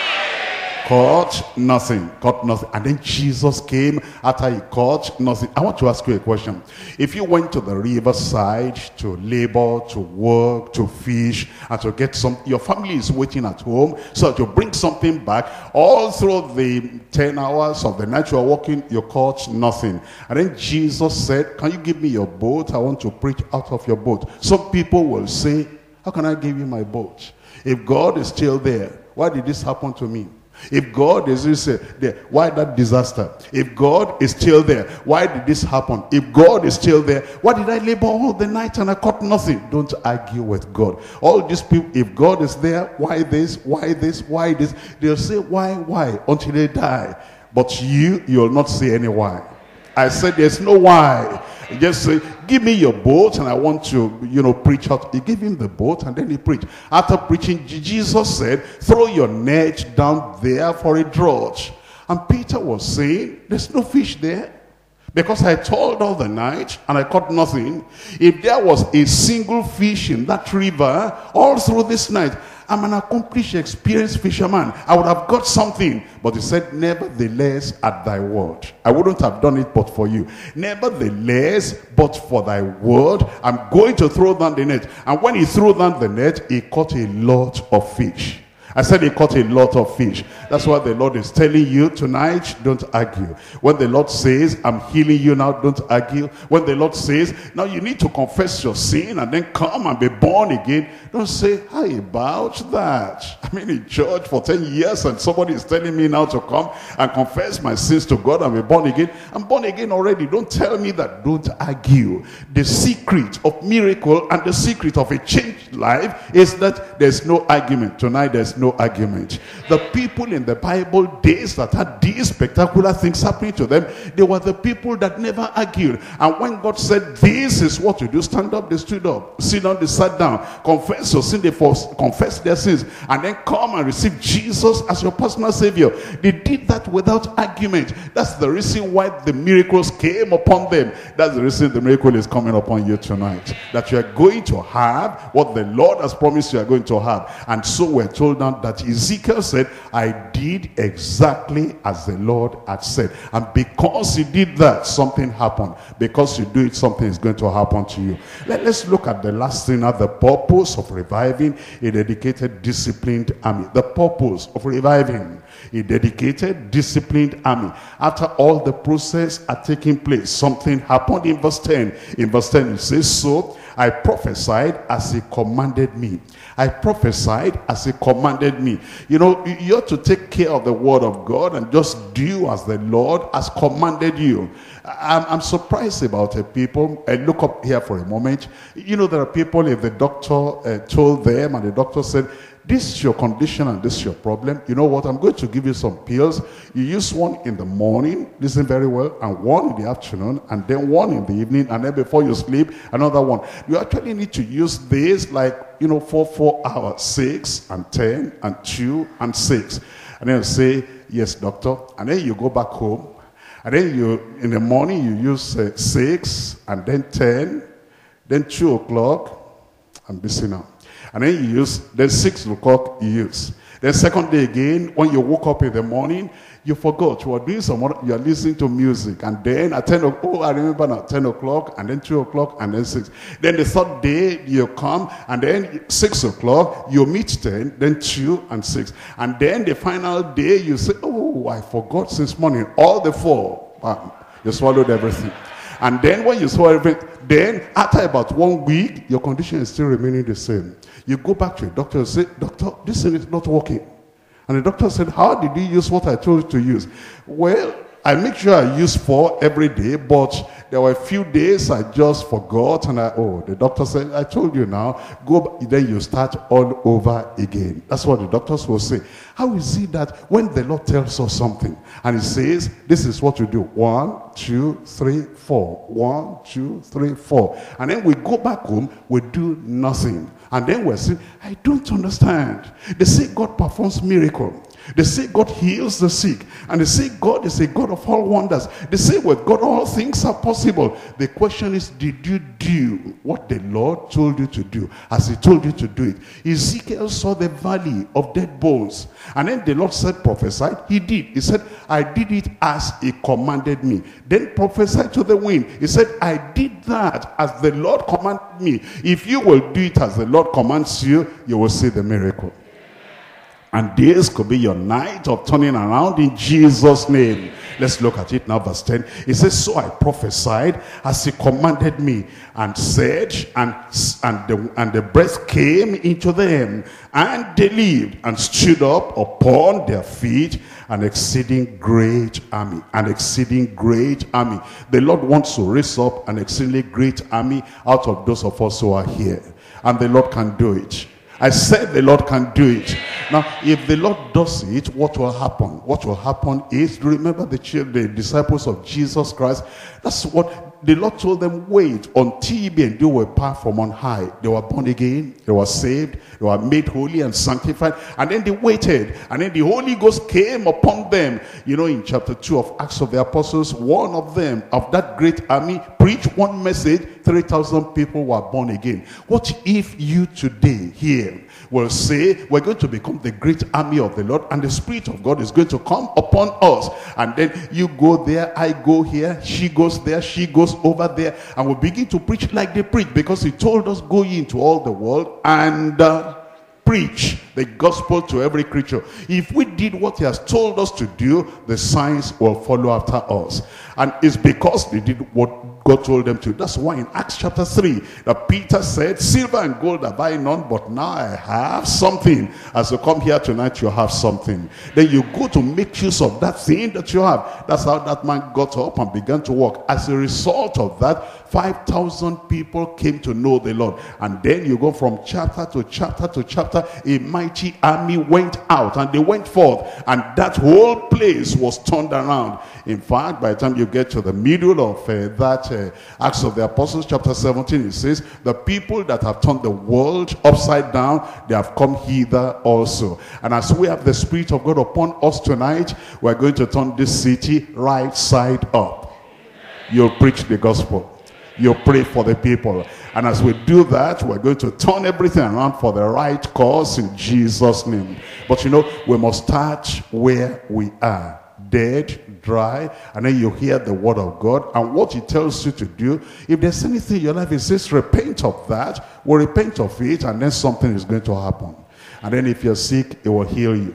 Caught nothing. And then Jesus came after he caught nothing. I want to ask you a question. If you went to the riverside to labor, to work, to fish, and to get some, your family is waiting at home, so to bring something back, all through the 10 hours of the night you are working, you caught nothing. And then Jesus said, can you give me your boat? I want to preach out of your boat. Some people will say, how can I give you my boat? If God is still there, why did this happen to me? If God is there, why that disaster? If God is still there, why did this happen? If God is still there, why did I labor all the night and I caught nothing? Don't argue with God. All these people, if God is there, why this, why this, why this? They'll say why, until they die. But you'll not say any why. I said there's no why. Just say, give me your boat and I want to, preach out. He gave him the boat and then he preached. After preaching, Jesus said, throw your net down there for a draught. And Peter was saying, there's no fish there, because I toiled all the night and I caught nothing. If there was a single fish in that river all through this night, I'm an accomplished, experienced fisherman. I would have got something. But he said, nevertheless, at thy word. I wouldn't have done it but for you. Nevertheless, but for thy word, I'm going to throw down the net. And when he threw down the net, he caught a lot of fish. I said he caught a lot of fish. That's what the Lord is telling you tonight. Don't argue. When the Lord says, I'm healing you now, don't argue. When the Lord says, now you need to confess your sin and then come and be born again, don't say, how about that? I'm in church for 10 years and somebody is telling me now to come and confess my sins to God and be born again. I'm born again already. Don't tell me that. Don't argue. The secret of miracle and the secret of a changed life is that there's no argument. Tonight there's no argument. The people in the Bible days that had these spectacular things happening to them, they were the people that never argued. And when God said, this is what you do, stand up, they stood up. Sit down, they sat down. Confess your sin, they confessed their sins. And then come and receive Jesus as your personal savior. They did that without argument. That's the reason why the miracles came upon them. That's the reason the miracle is coming upon you tonight. That you are going to have what the Lord has promised you are going to have. And so we're told now that Ezekiel said, I did exactly as the Lord had said. And because he did that, something happened. Because you do it, something is going to happen to you. Let's look at the last thing, at the purpose of reviving a dedicated, disciplined army. The purpose of reviving a dedicated, disciplined army. After all the process had taken place, something happened in verse 10. In verse 10 it says, so I prophesied as he commanded me. I prophesied as he commanded me. You ought to take care of the word of God and just do as the Lord has commanded you. I'm surprised about people. Look up here for a moment. There are people, if the doctor told them and the doctor said, this is your condition and this is your problem. You know what? I'm going to give you some pills. You use one in the morning, listen very well, and one in the afternoon, and then one in the evening, and then before you sleep, another one. You actually need to use this for 4 hours, 6 and 10 and 2 and 6. And then you say, yes, doctor. And then you go back home. And then in the morning, you use 6 and then 10, then 2 o'clock. I'm busy now. And then you use, then 6 o'clock you use. Then second day again, when you woke up in the morning, you forgot. You are doing you are listening to music. And then at 10 o'clock, I remember now, 10 o'clock, and then 2 o'clock, and then 6. Then the third day, you come, and then 6 o'clock, you meet 10, then 2 and 6. And then the final day, you say, oh, I forgot since morning. All the 4, you swallowed everything. And then when you saw everything, then after about 1 week, your condition is still remaining the same. You go back to your doctor and say, doctor, this thing is not working. And the doctor said, how did you use what I told you to use? Well, I make sure I use 4 every day, but there were a few days I just forgot, and the doctor said, I told you now, go, then you start all over again. That's what the doctors will say. How is it that when the Lord tells us something, and he says, this is what you do, 1, 2, 3, 4, 1, 2, 3, 4, and then we go back home, we do nothing, and then we're saying, I don't understand. They say God performs miracles. They say God heals the sick. And they say God is a God of all wonders. They say with God all things are possible. The question is, did you do what the Lord told you to do as he told you to do it? Ezekiel saw the valley of dead bones. And then the Lord said, prophesy. He did. He said, I did it as he commanded me. Then prophesy to the wind. He said, I did that as the Lord commanded me. If you will do it as the Lord commands you, you will see the miracle. And this could be your night of turning around in Jesus' name. Let's look at it now, verse 10. It says, so I prophesied as he commanded me, and said, and the breath came into them, and they lived, and stood up upon their feet, an exceeding great army. An exceeding great army. The Lord wants to raise up an exceedingly great army out of those of us who are here. And the Lord can do it. I said the Lord can do it. Now, if the Lord does it, what will happen? What will happen is, remember the disciples of Jesus Christ? That's what the Lord told them, wait until ye be endued with power from on high. They were born again, they were saved, they were made holy and sanctified, and then they waited, and then the Holy Ghost came upon them. You know, in chapter 2 of Acts of the Apostles, one of them, of that great army, preached one message, 3,000 people were born again. What if you today here will say, we're going to become the great army of the Lord, and the Spirit of God is going to come upon us, and then you go there, I go here, she goes there, she goes over there, and we begin to preach like they preach, because he told us, go ye into all the world and preach the gospel to every creature. If we did what he has told us to do, the signs will follow after us. And it's because they did what God told them to. That's why in Acts chapter 3, that Peter said, silver and gold have I none, but now I have something. As you come here tonight, you have something. Then you go to make use of that thing that you have. That's how that man got up and began to walk. As a result of that, 5,000 people came to know the Lord. And then you go from chapter to chapter to chapter, a mighty army went out, and they went forth, and that whole place was turned around. In fact, by the time you get to the middle of that Acts of the Apostles chapter 17, it says, the people that have turned the world upside down, they have come hither also. And as we have the Spirit of God upon us tonight, we're going to turn this city right side up. You'll preach the gospel. You pray for the people. And as we do that, we're going to turn everything around for the right cause in Jesus' name. But you know, we must start where we are. Dead, dry, and then you hear the word of God and what he tells you to do. If there's anything in your life, he says repent of that. We'll repent of it, and then something is going to happen. And then if you're sick, it will heal you.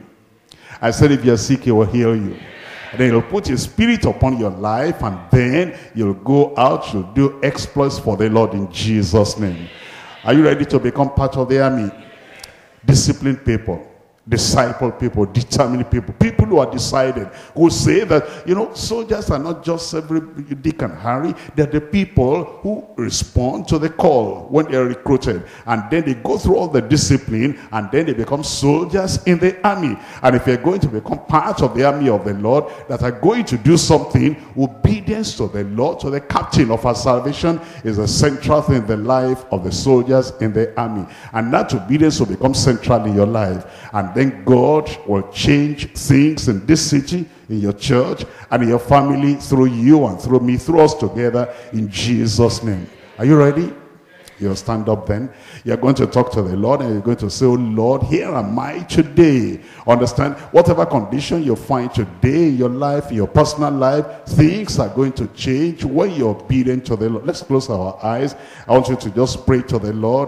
I said if you're sick, he will heal you. And then he'll put his Spirit upon your life, and then you'll go out, you'll do exploits for the Lord in Jesus' name. Are you ready to become part of the army? Disciplined people, disciple people, determined people, people who are decided, who say that, you know, soldiers are not just every Dick and Harry. They're the people who respond to the call when they're recruited, and then they go through all the discipline, and then they become soldiers in the army. And if you're going to become part of the army of the Lord, that are going to do something, obedience to the Lord, to the captain of our salvation, is a central thing in the life of the soldiers in the army. And that obedience will become central in your life. And then God will change things in this city, in your church, and in your family, through you and through me, through us together, in Jesus' name. Are you ready? You'll stand up then. You're going to talk to the Lord, and you're going to say, oh Lord, here am I today. Understand, whatever condition you find today in your life, in your personal life, things are going to change when you're obedient to the Lord. Let's close our eyes. I want you to just pray to the Lord,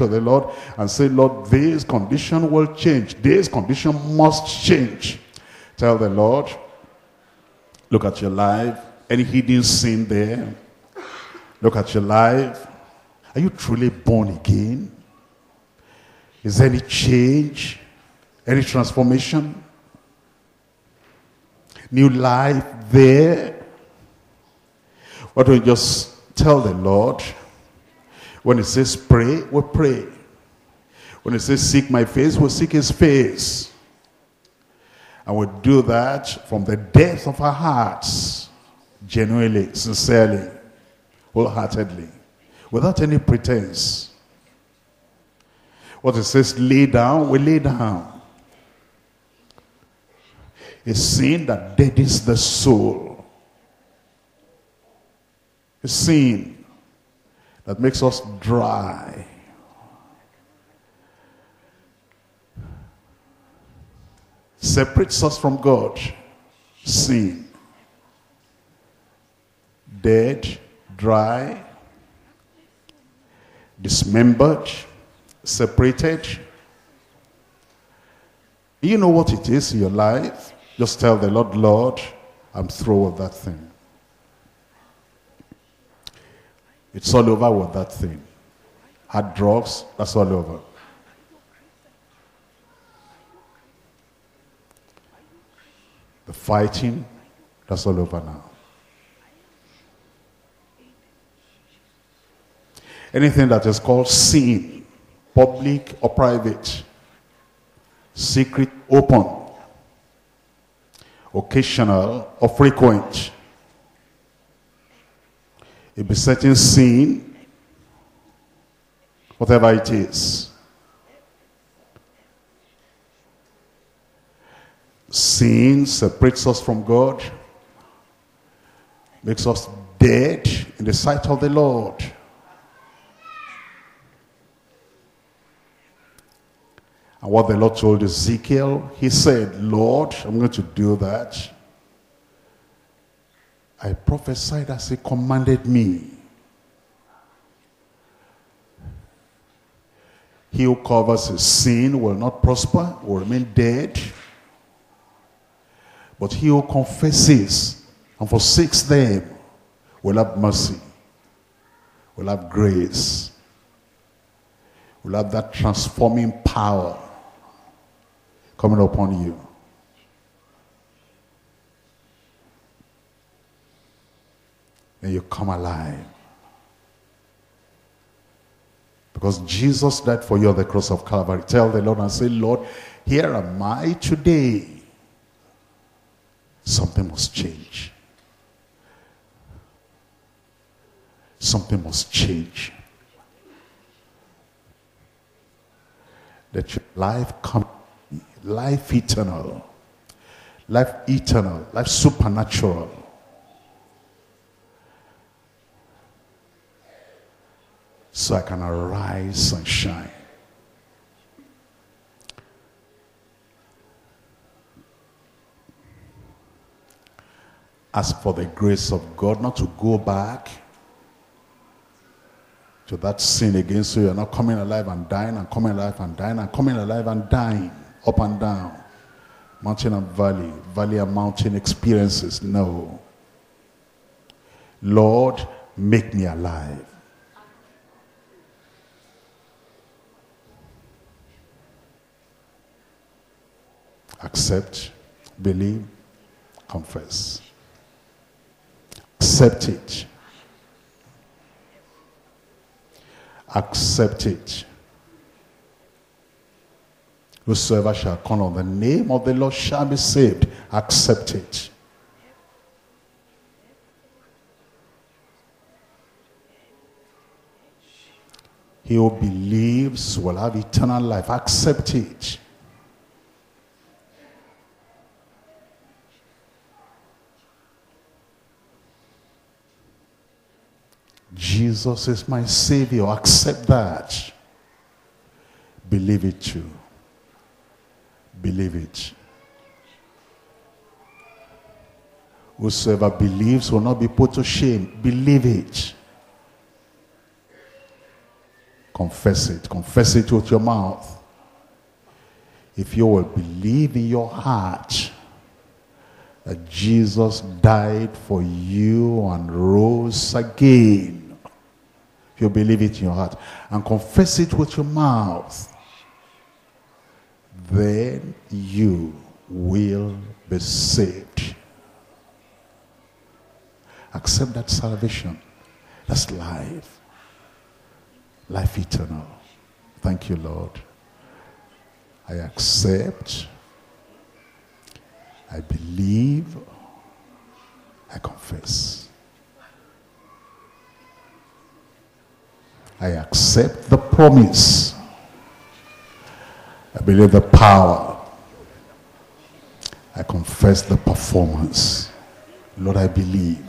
and say, Lord, this condition will change. This condition must change. Tell the Lord, look at your life, any hidden sin there, Look at your life. Are you truly born again? Is there any change? Any transformation? New life there? Why don't we just tell the Lord? When it says pray, we pray. When it says seek my face, we'll seek his face. And we'll do that from the depth of our hearts. Genuinely, sincerely, wholeheartedly. Without any pretense. What it says lay down, we lay down. A sin that deadens the soul. A sin that makes us dry. Separates us from God. Sin. Dead, dry, dismembered, separated. You know what it is in your life? Just tell the Lord, Lord, I'm through with that thing. It's all over with that thing. Hard drugs, that's all over. The fighting, that's all over now. Anything that is called sin, public or private, secret, open, occasional or frequent, a besetting sin, whatever it is. Sin separates us from God, makes us dead in the sight of the Lord. And what the Lord told Ezekiel, he said, Lord, I'm going to do that. I prophesied as he commanded me. He who covers his sin will not prosper, will remain dead. But he who confesses and forsakes them will have mercy, will have grace, will have that transforming power coming upon you. And you come alive. Because Jesus died for you on the cross of Calvary. Tell the Lord and say, Lord, here am I today. Something must change. Something must change. Let your life come. Life eternal, life supernatural. So I can arise and shine. Ask for the grace of God not to go back to that sin again, so you're not coming alive and dying, and coming alive and dying, and coming alive and dying. Up and down, mountain and valley, valley and mountain experiences. No. Lord, make me alive. Accept, believe, confess. Accept it. Accept it. Whosoever shall call on the name of the Lord shall be saved. Accept it. He who believes will have eternal life. Accept it. Jesus is my Savior. Accept that. Believe it too. Believe it. Whosoever believes will not be put to shame. Believe it. Confess it. Confess it with your mouth. If you will believe in your heart that Jesus died for you and rose again, If you believe it in your heart and confess it with your mouth, then you will be saved. Accept that salvation. That's life. Life eternal. Thank you, Lord. I accept. I believe. I confess. I accept the promise. I believe the power. I confess the performance. Lord, I believe.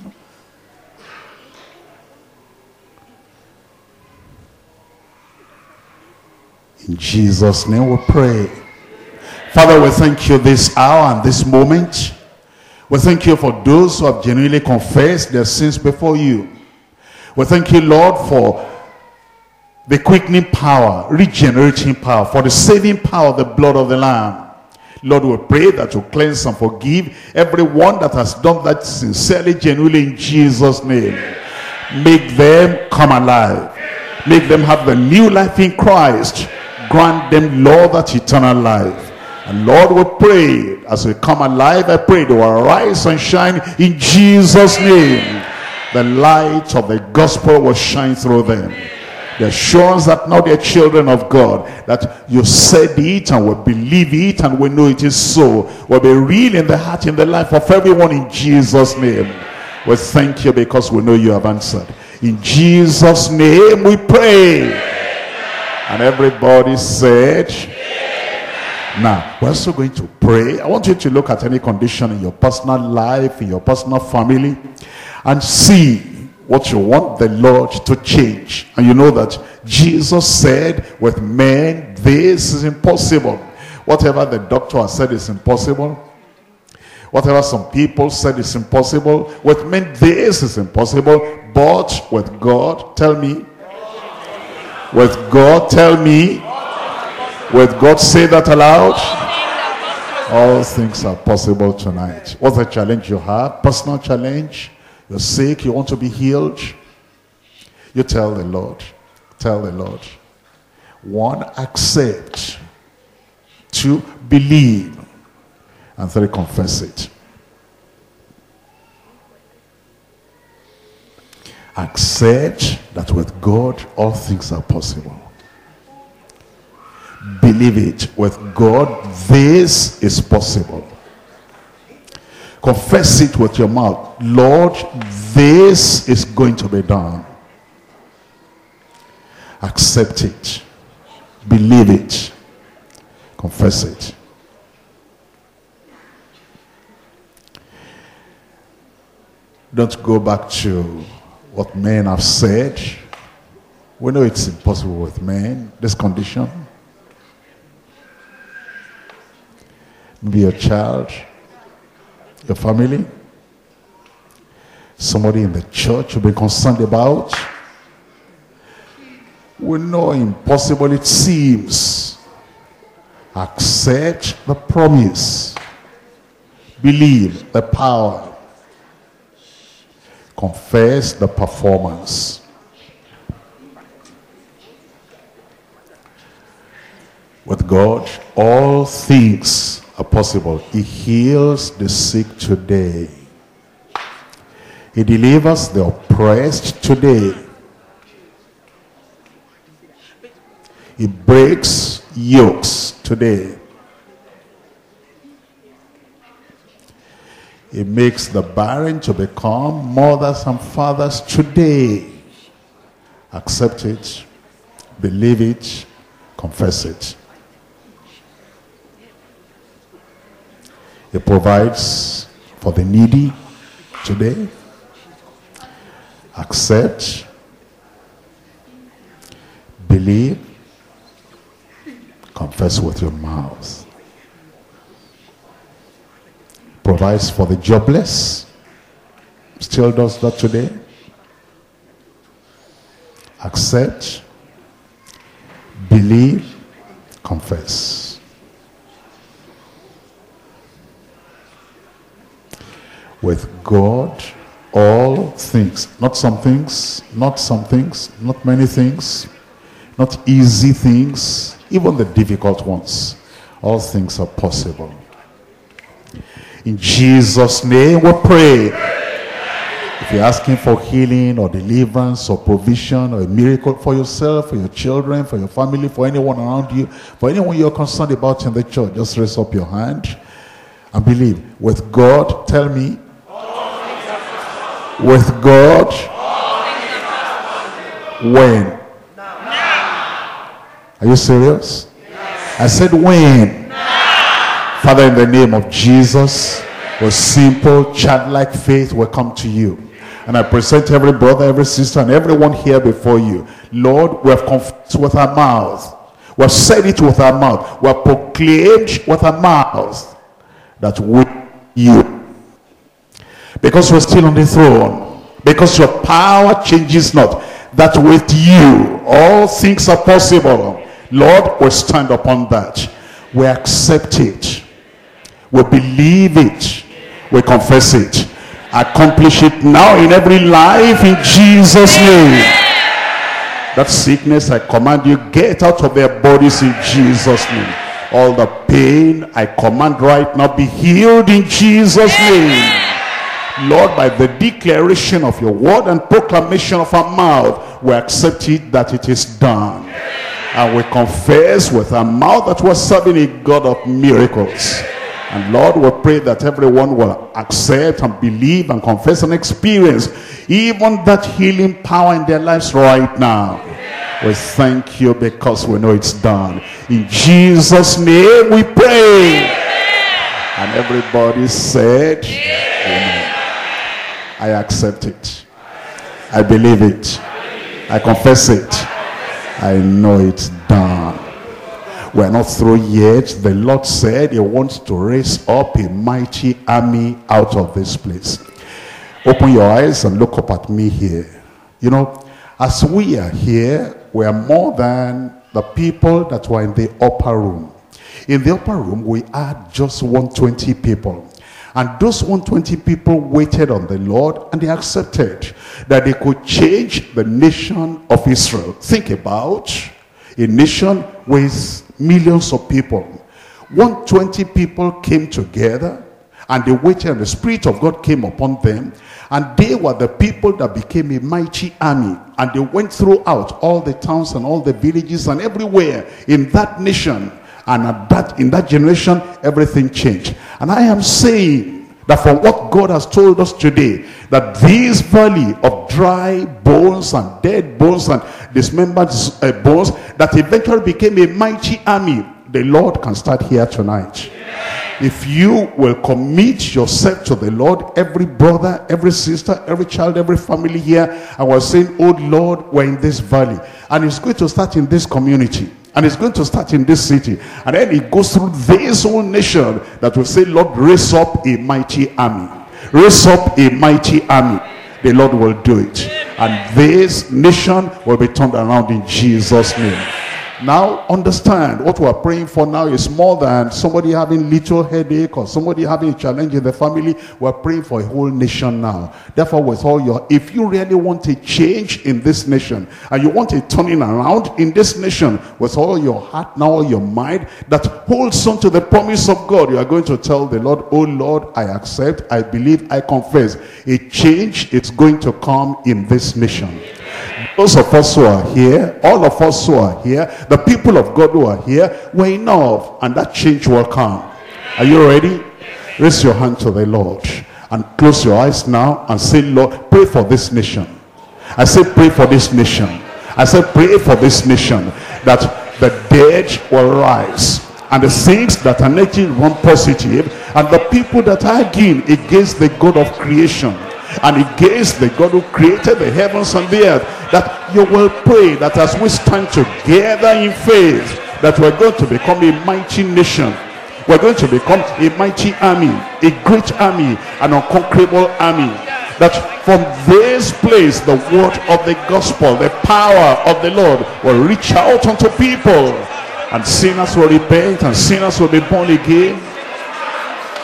In Jesus' name we pray. Father, we thank you this hour and this moment. We thank you for those who have genuinely confessed their sins before you. We thank you, Lord, for the quickening power, regenerating power, for the saving power of the blood of the Lamb. Lord, we pray that you cleanse and forgive everyone that has done that sincerely, genuinely, in Jesus' name. Make them come alive. Make them have the new life in Christ. Grant them, Lord, that eternal life. And Lord, we pray, as we come alive, I pray they will arise and shine in Jesus' name. The light of the gospel will shine through them. The assurance that now they're children of God, that you said it and we believe it and we know it is so, will be real in the heart, in the life of everyone, in Jesus' name. We thank you because we know you have answered. In Jesus' name we pray. And everybody said, amen. Now, we're also going to pray. I want you to look at any condition in your personal life, in your personal family, and see what you want the Lord to change. And you know that Jesus said, with men, this is impossible. Whatever the doctor has said is impossible. Whatever some people said is impossible. With men, this is impossible. But with God, tell me. With God, tell me. With God, say that aloud. All things are possible tonight. What's the challenge you have? Personal challenge. You're sick, you want to be healed. You tell the Lord. Tell the Lord. 1, accept. 2, believe. And 3, confess it. Accept that with God all things are possible. Believe it. With God this is possible. Confess it with your mouth. Lord, this is going to be done. Accept it. Believe it. Confess it. Don't go back to what men have said. We know it's impossible with men, this condition. Maybe your child, your family, somebody in the church you'll be concerned about. We know impossible it seems. Accept the promise. Believe the power. Confess the performance. With God, all things are possible. He heals the sick today. He delivers the oppressed today. He breaks yokes today. He makes the barren to become mothers and fathers today. Accept it, believe it, confess it. He provides for the needy today. Accept, believe, confess with your mouth. Provides for the jobless. Still does that today. Accept, believe, confess. With God, All things, not some things, not some things, not many things, not easy things, even the difficult ones. All things are possible. In Jesus' name we pray. If you're asking for healing or deliverance or provision or a miracle for yourself, for your children, for your family, for anyone around you, for anyone you're concerned about in the church, just raise up your hand and believe. With God, tell me. With God, when? Are you serious? I said when. Father, in the name of Jesus, with simple childlike faith will come to you. And I present every brother, every sister, and everyone here before you. Lord, we have confessed with our mouth. We have said it with our mouth. We have proclaimed with our mouth that with you. Because we're still on the throne. Because your power changes not. That with you all things are possible. Lord, we stand upon that. We accept it. We believe it. We confess it. Accomplish it now in every life in Jesus' name. That sickness, I command you, get out of their bodies in Jesus' name. All the pain, I command right now, be healed in Jesus' name. Lord, by the declaration of your word and proclamation of our mouth, we accept it that it is done. And we confess with our mouth that we're serving a God of miracles. And Lord, we pray that everyone will accept and believe and confess and experience even that healing power in their lives right now. We thank you because we know it's done. In Jesus' name we pray. And everybody said, amen. I accept it. I believe it. I confess it. I know it's done. We're not through yet. The Lord said he wants to raise up a mighty army out of this place. Open your eyes and look up at me here. You know, as we are here, we are more than the people that were in the upper room. In the upper room, we had just 120 people. And those 120 people waited on the Lord, and they accepted that they could change the nation of Israel. Think about a nation with millions of people. 120 people came together, and they waited, and the Spirit of God came upon them, and they were the people that became a mighty army. And they went throughout all the towns and all the villages and everywhere in that nation. And in that generation, everything changed. And I am saying that from what God has told us today, that this valley of dry bones and dead bones and dismembered bones that eventually became a mighty army, the Lord can start here tonight. If you will commit yourself to the Lord, every brother, every sister, every child, every family here, I was saying, oh Lord, we're in this valley. And it's going to start in this community. And it's going to start in this city. And then it goes through this whole nation that will say, Lord, raise up a mighty army. Raise up a mighty army. The Lord will do it. And this nation will be turned around in Jesus' name. Now, understand, what we're praying for now is more than somebody having little headache or somebody having a challenge in the family. We're praying for a whole nation now. Therefore, with all your, if you really want a change in this nation, and you want a turning around in this nation, with all your heart now, all your mind, that holds on to the promise of God, you are going to tell the Lord, oh Lord, I accept, I believe, I confess. A change is going to come in this nation. Those of us who are here, all of us who are here, the people of God who are here, we're enough, and that change will come. Are you ready? Raise your hand to the Lord and close your eyes now and say, Lord, pray for this nation. I say, pray for this nation. I say, pray for this nation, that the dead will rise, and the things that are negative run positive, and the people that are arguing against the God of creation and against the God who created the heavens and the earth, that you will pray that as we stand together in faith, that we're going to become a mighty nation. We're going to become a mighty army, a great army, an unconquerable army. That from this place, the word of the gospel, the power of the Lord will reach out unto people, and sinners will repent, and sinners will be born again.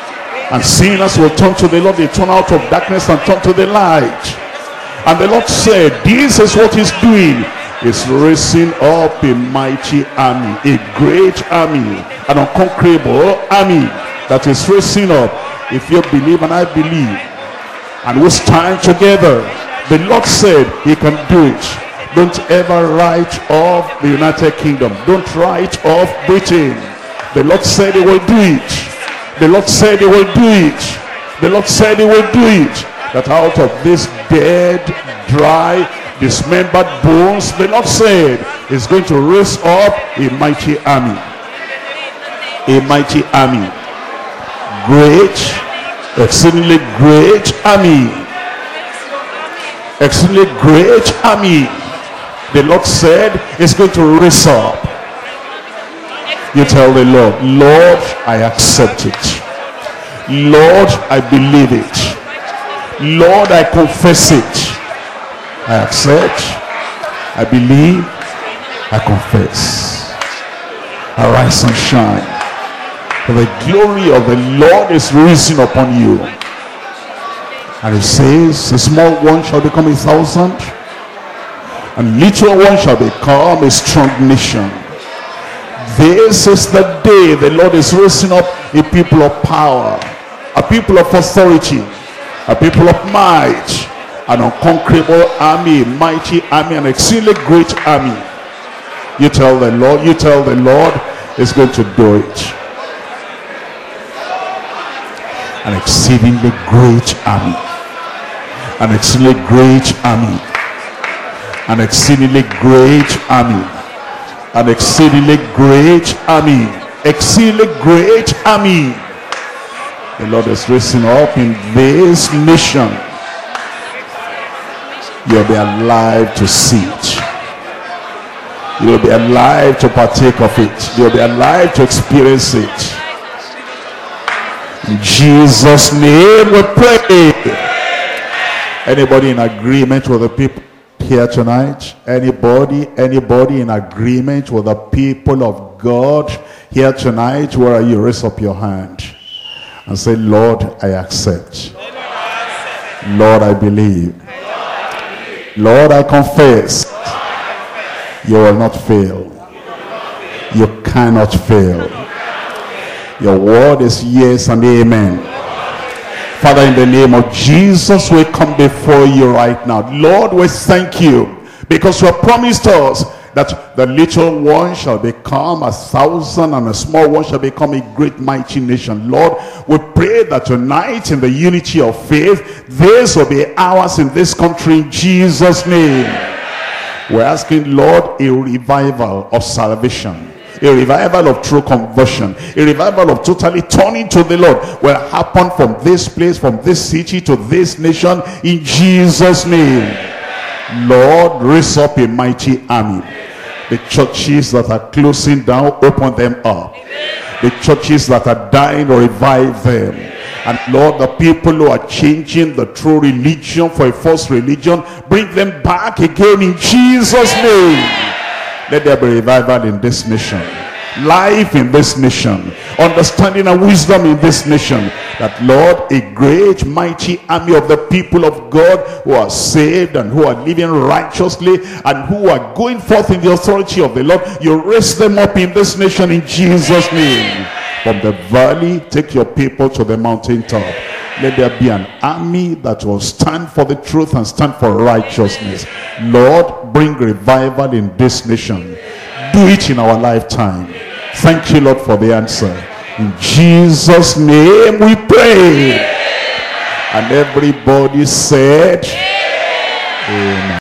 And sinners will turn to the Lord. They turn out of darkness and turn to the light. And the Lord said, this is what he's doing. He's raising up a mighty army, a great army, an unconquerable army that is raising up. If you believe and I believe, and we stand together, the Lord said he can do it. Don't ever write off the United Kingdom. Don't write off Britain. The Lord said he will do it. The Lord said he will do it. The Lord said he will do it. That out of this dead, dry, dismembered bones, the Lord said he's going to raise up a mighty army. A mighty army. Great, exceedingly great army. Exceedingly great army. The Lord said he's going to raise up. You tell the Lord, Lord, I accept it. Lord, I believe it. Lord, I confess it. I accept, I believe, I confess. Arise and shine, for the glory of the Lord is risen upon you. And he says, a small one shall become 1,000, and little one shall become a strong nation. This is the day the Lord is raising up a people of power, a people of authority, a people of might, an unconquerable army, a mighty army, an exceedingly great army. You tell the Lord, is going to do it. An exceedingly great army. An exceedingly great army. An exceedingly great army. An exceedingly great army. Exceedingly great army. The Lord is raising up in this nation. You'll be alive to see it. You'll be alive to partake of it. You'll be alive to experience it. In Jesus' name we pray. Anybody in agreement with the people here tonight? Anybody in agreement with the people of God here tonight? Where are you? Raise up your hand and say, Lord, I accept. Lord, I believe. Lord, I confess. You will not fail. You cannot fail. Your word is yes and amen. Father, in the name of Jesus, we come before you right now. Lord, we thank you because you have promised us that the little one shall become 1,000 and a small one shall become a great mighty nation. Lord, we pray that tonight in the unity of faith, this will be ours in this country in Jesus' name. We're asking, Lord, a revival of salvation, a revival of true conversion, a revival of totally turning to the Lord will happen from this place, from this city to this nation in Jesus' name. Lord, raise up a mighty army. The churches that are closing down, open them up. The churches that are dying, revive them. And Lord, the people who are changing the true religion for a false religion, bring them back again in Jesus' name. Let there be revival in this nation, life in this nation, understanding and wisdom in this nation. That Lord, a great mighty army of the people of God who are saved and who are living righteously and who are going forth in the authority of the Lord, you raise them up in this nation in Jesus' name. From the valley, take your people to the mountaintop. Let there be an army that will stand for the truth and stand for righteousness. Lord, bring revival in this nation. Do it in our lifetime. Thank you, Lord, for the answer. In Jesus' name we pray. And everybody said, Amen.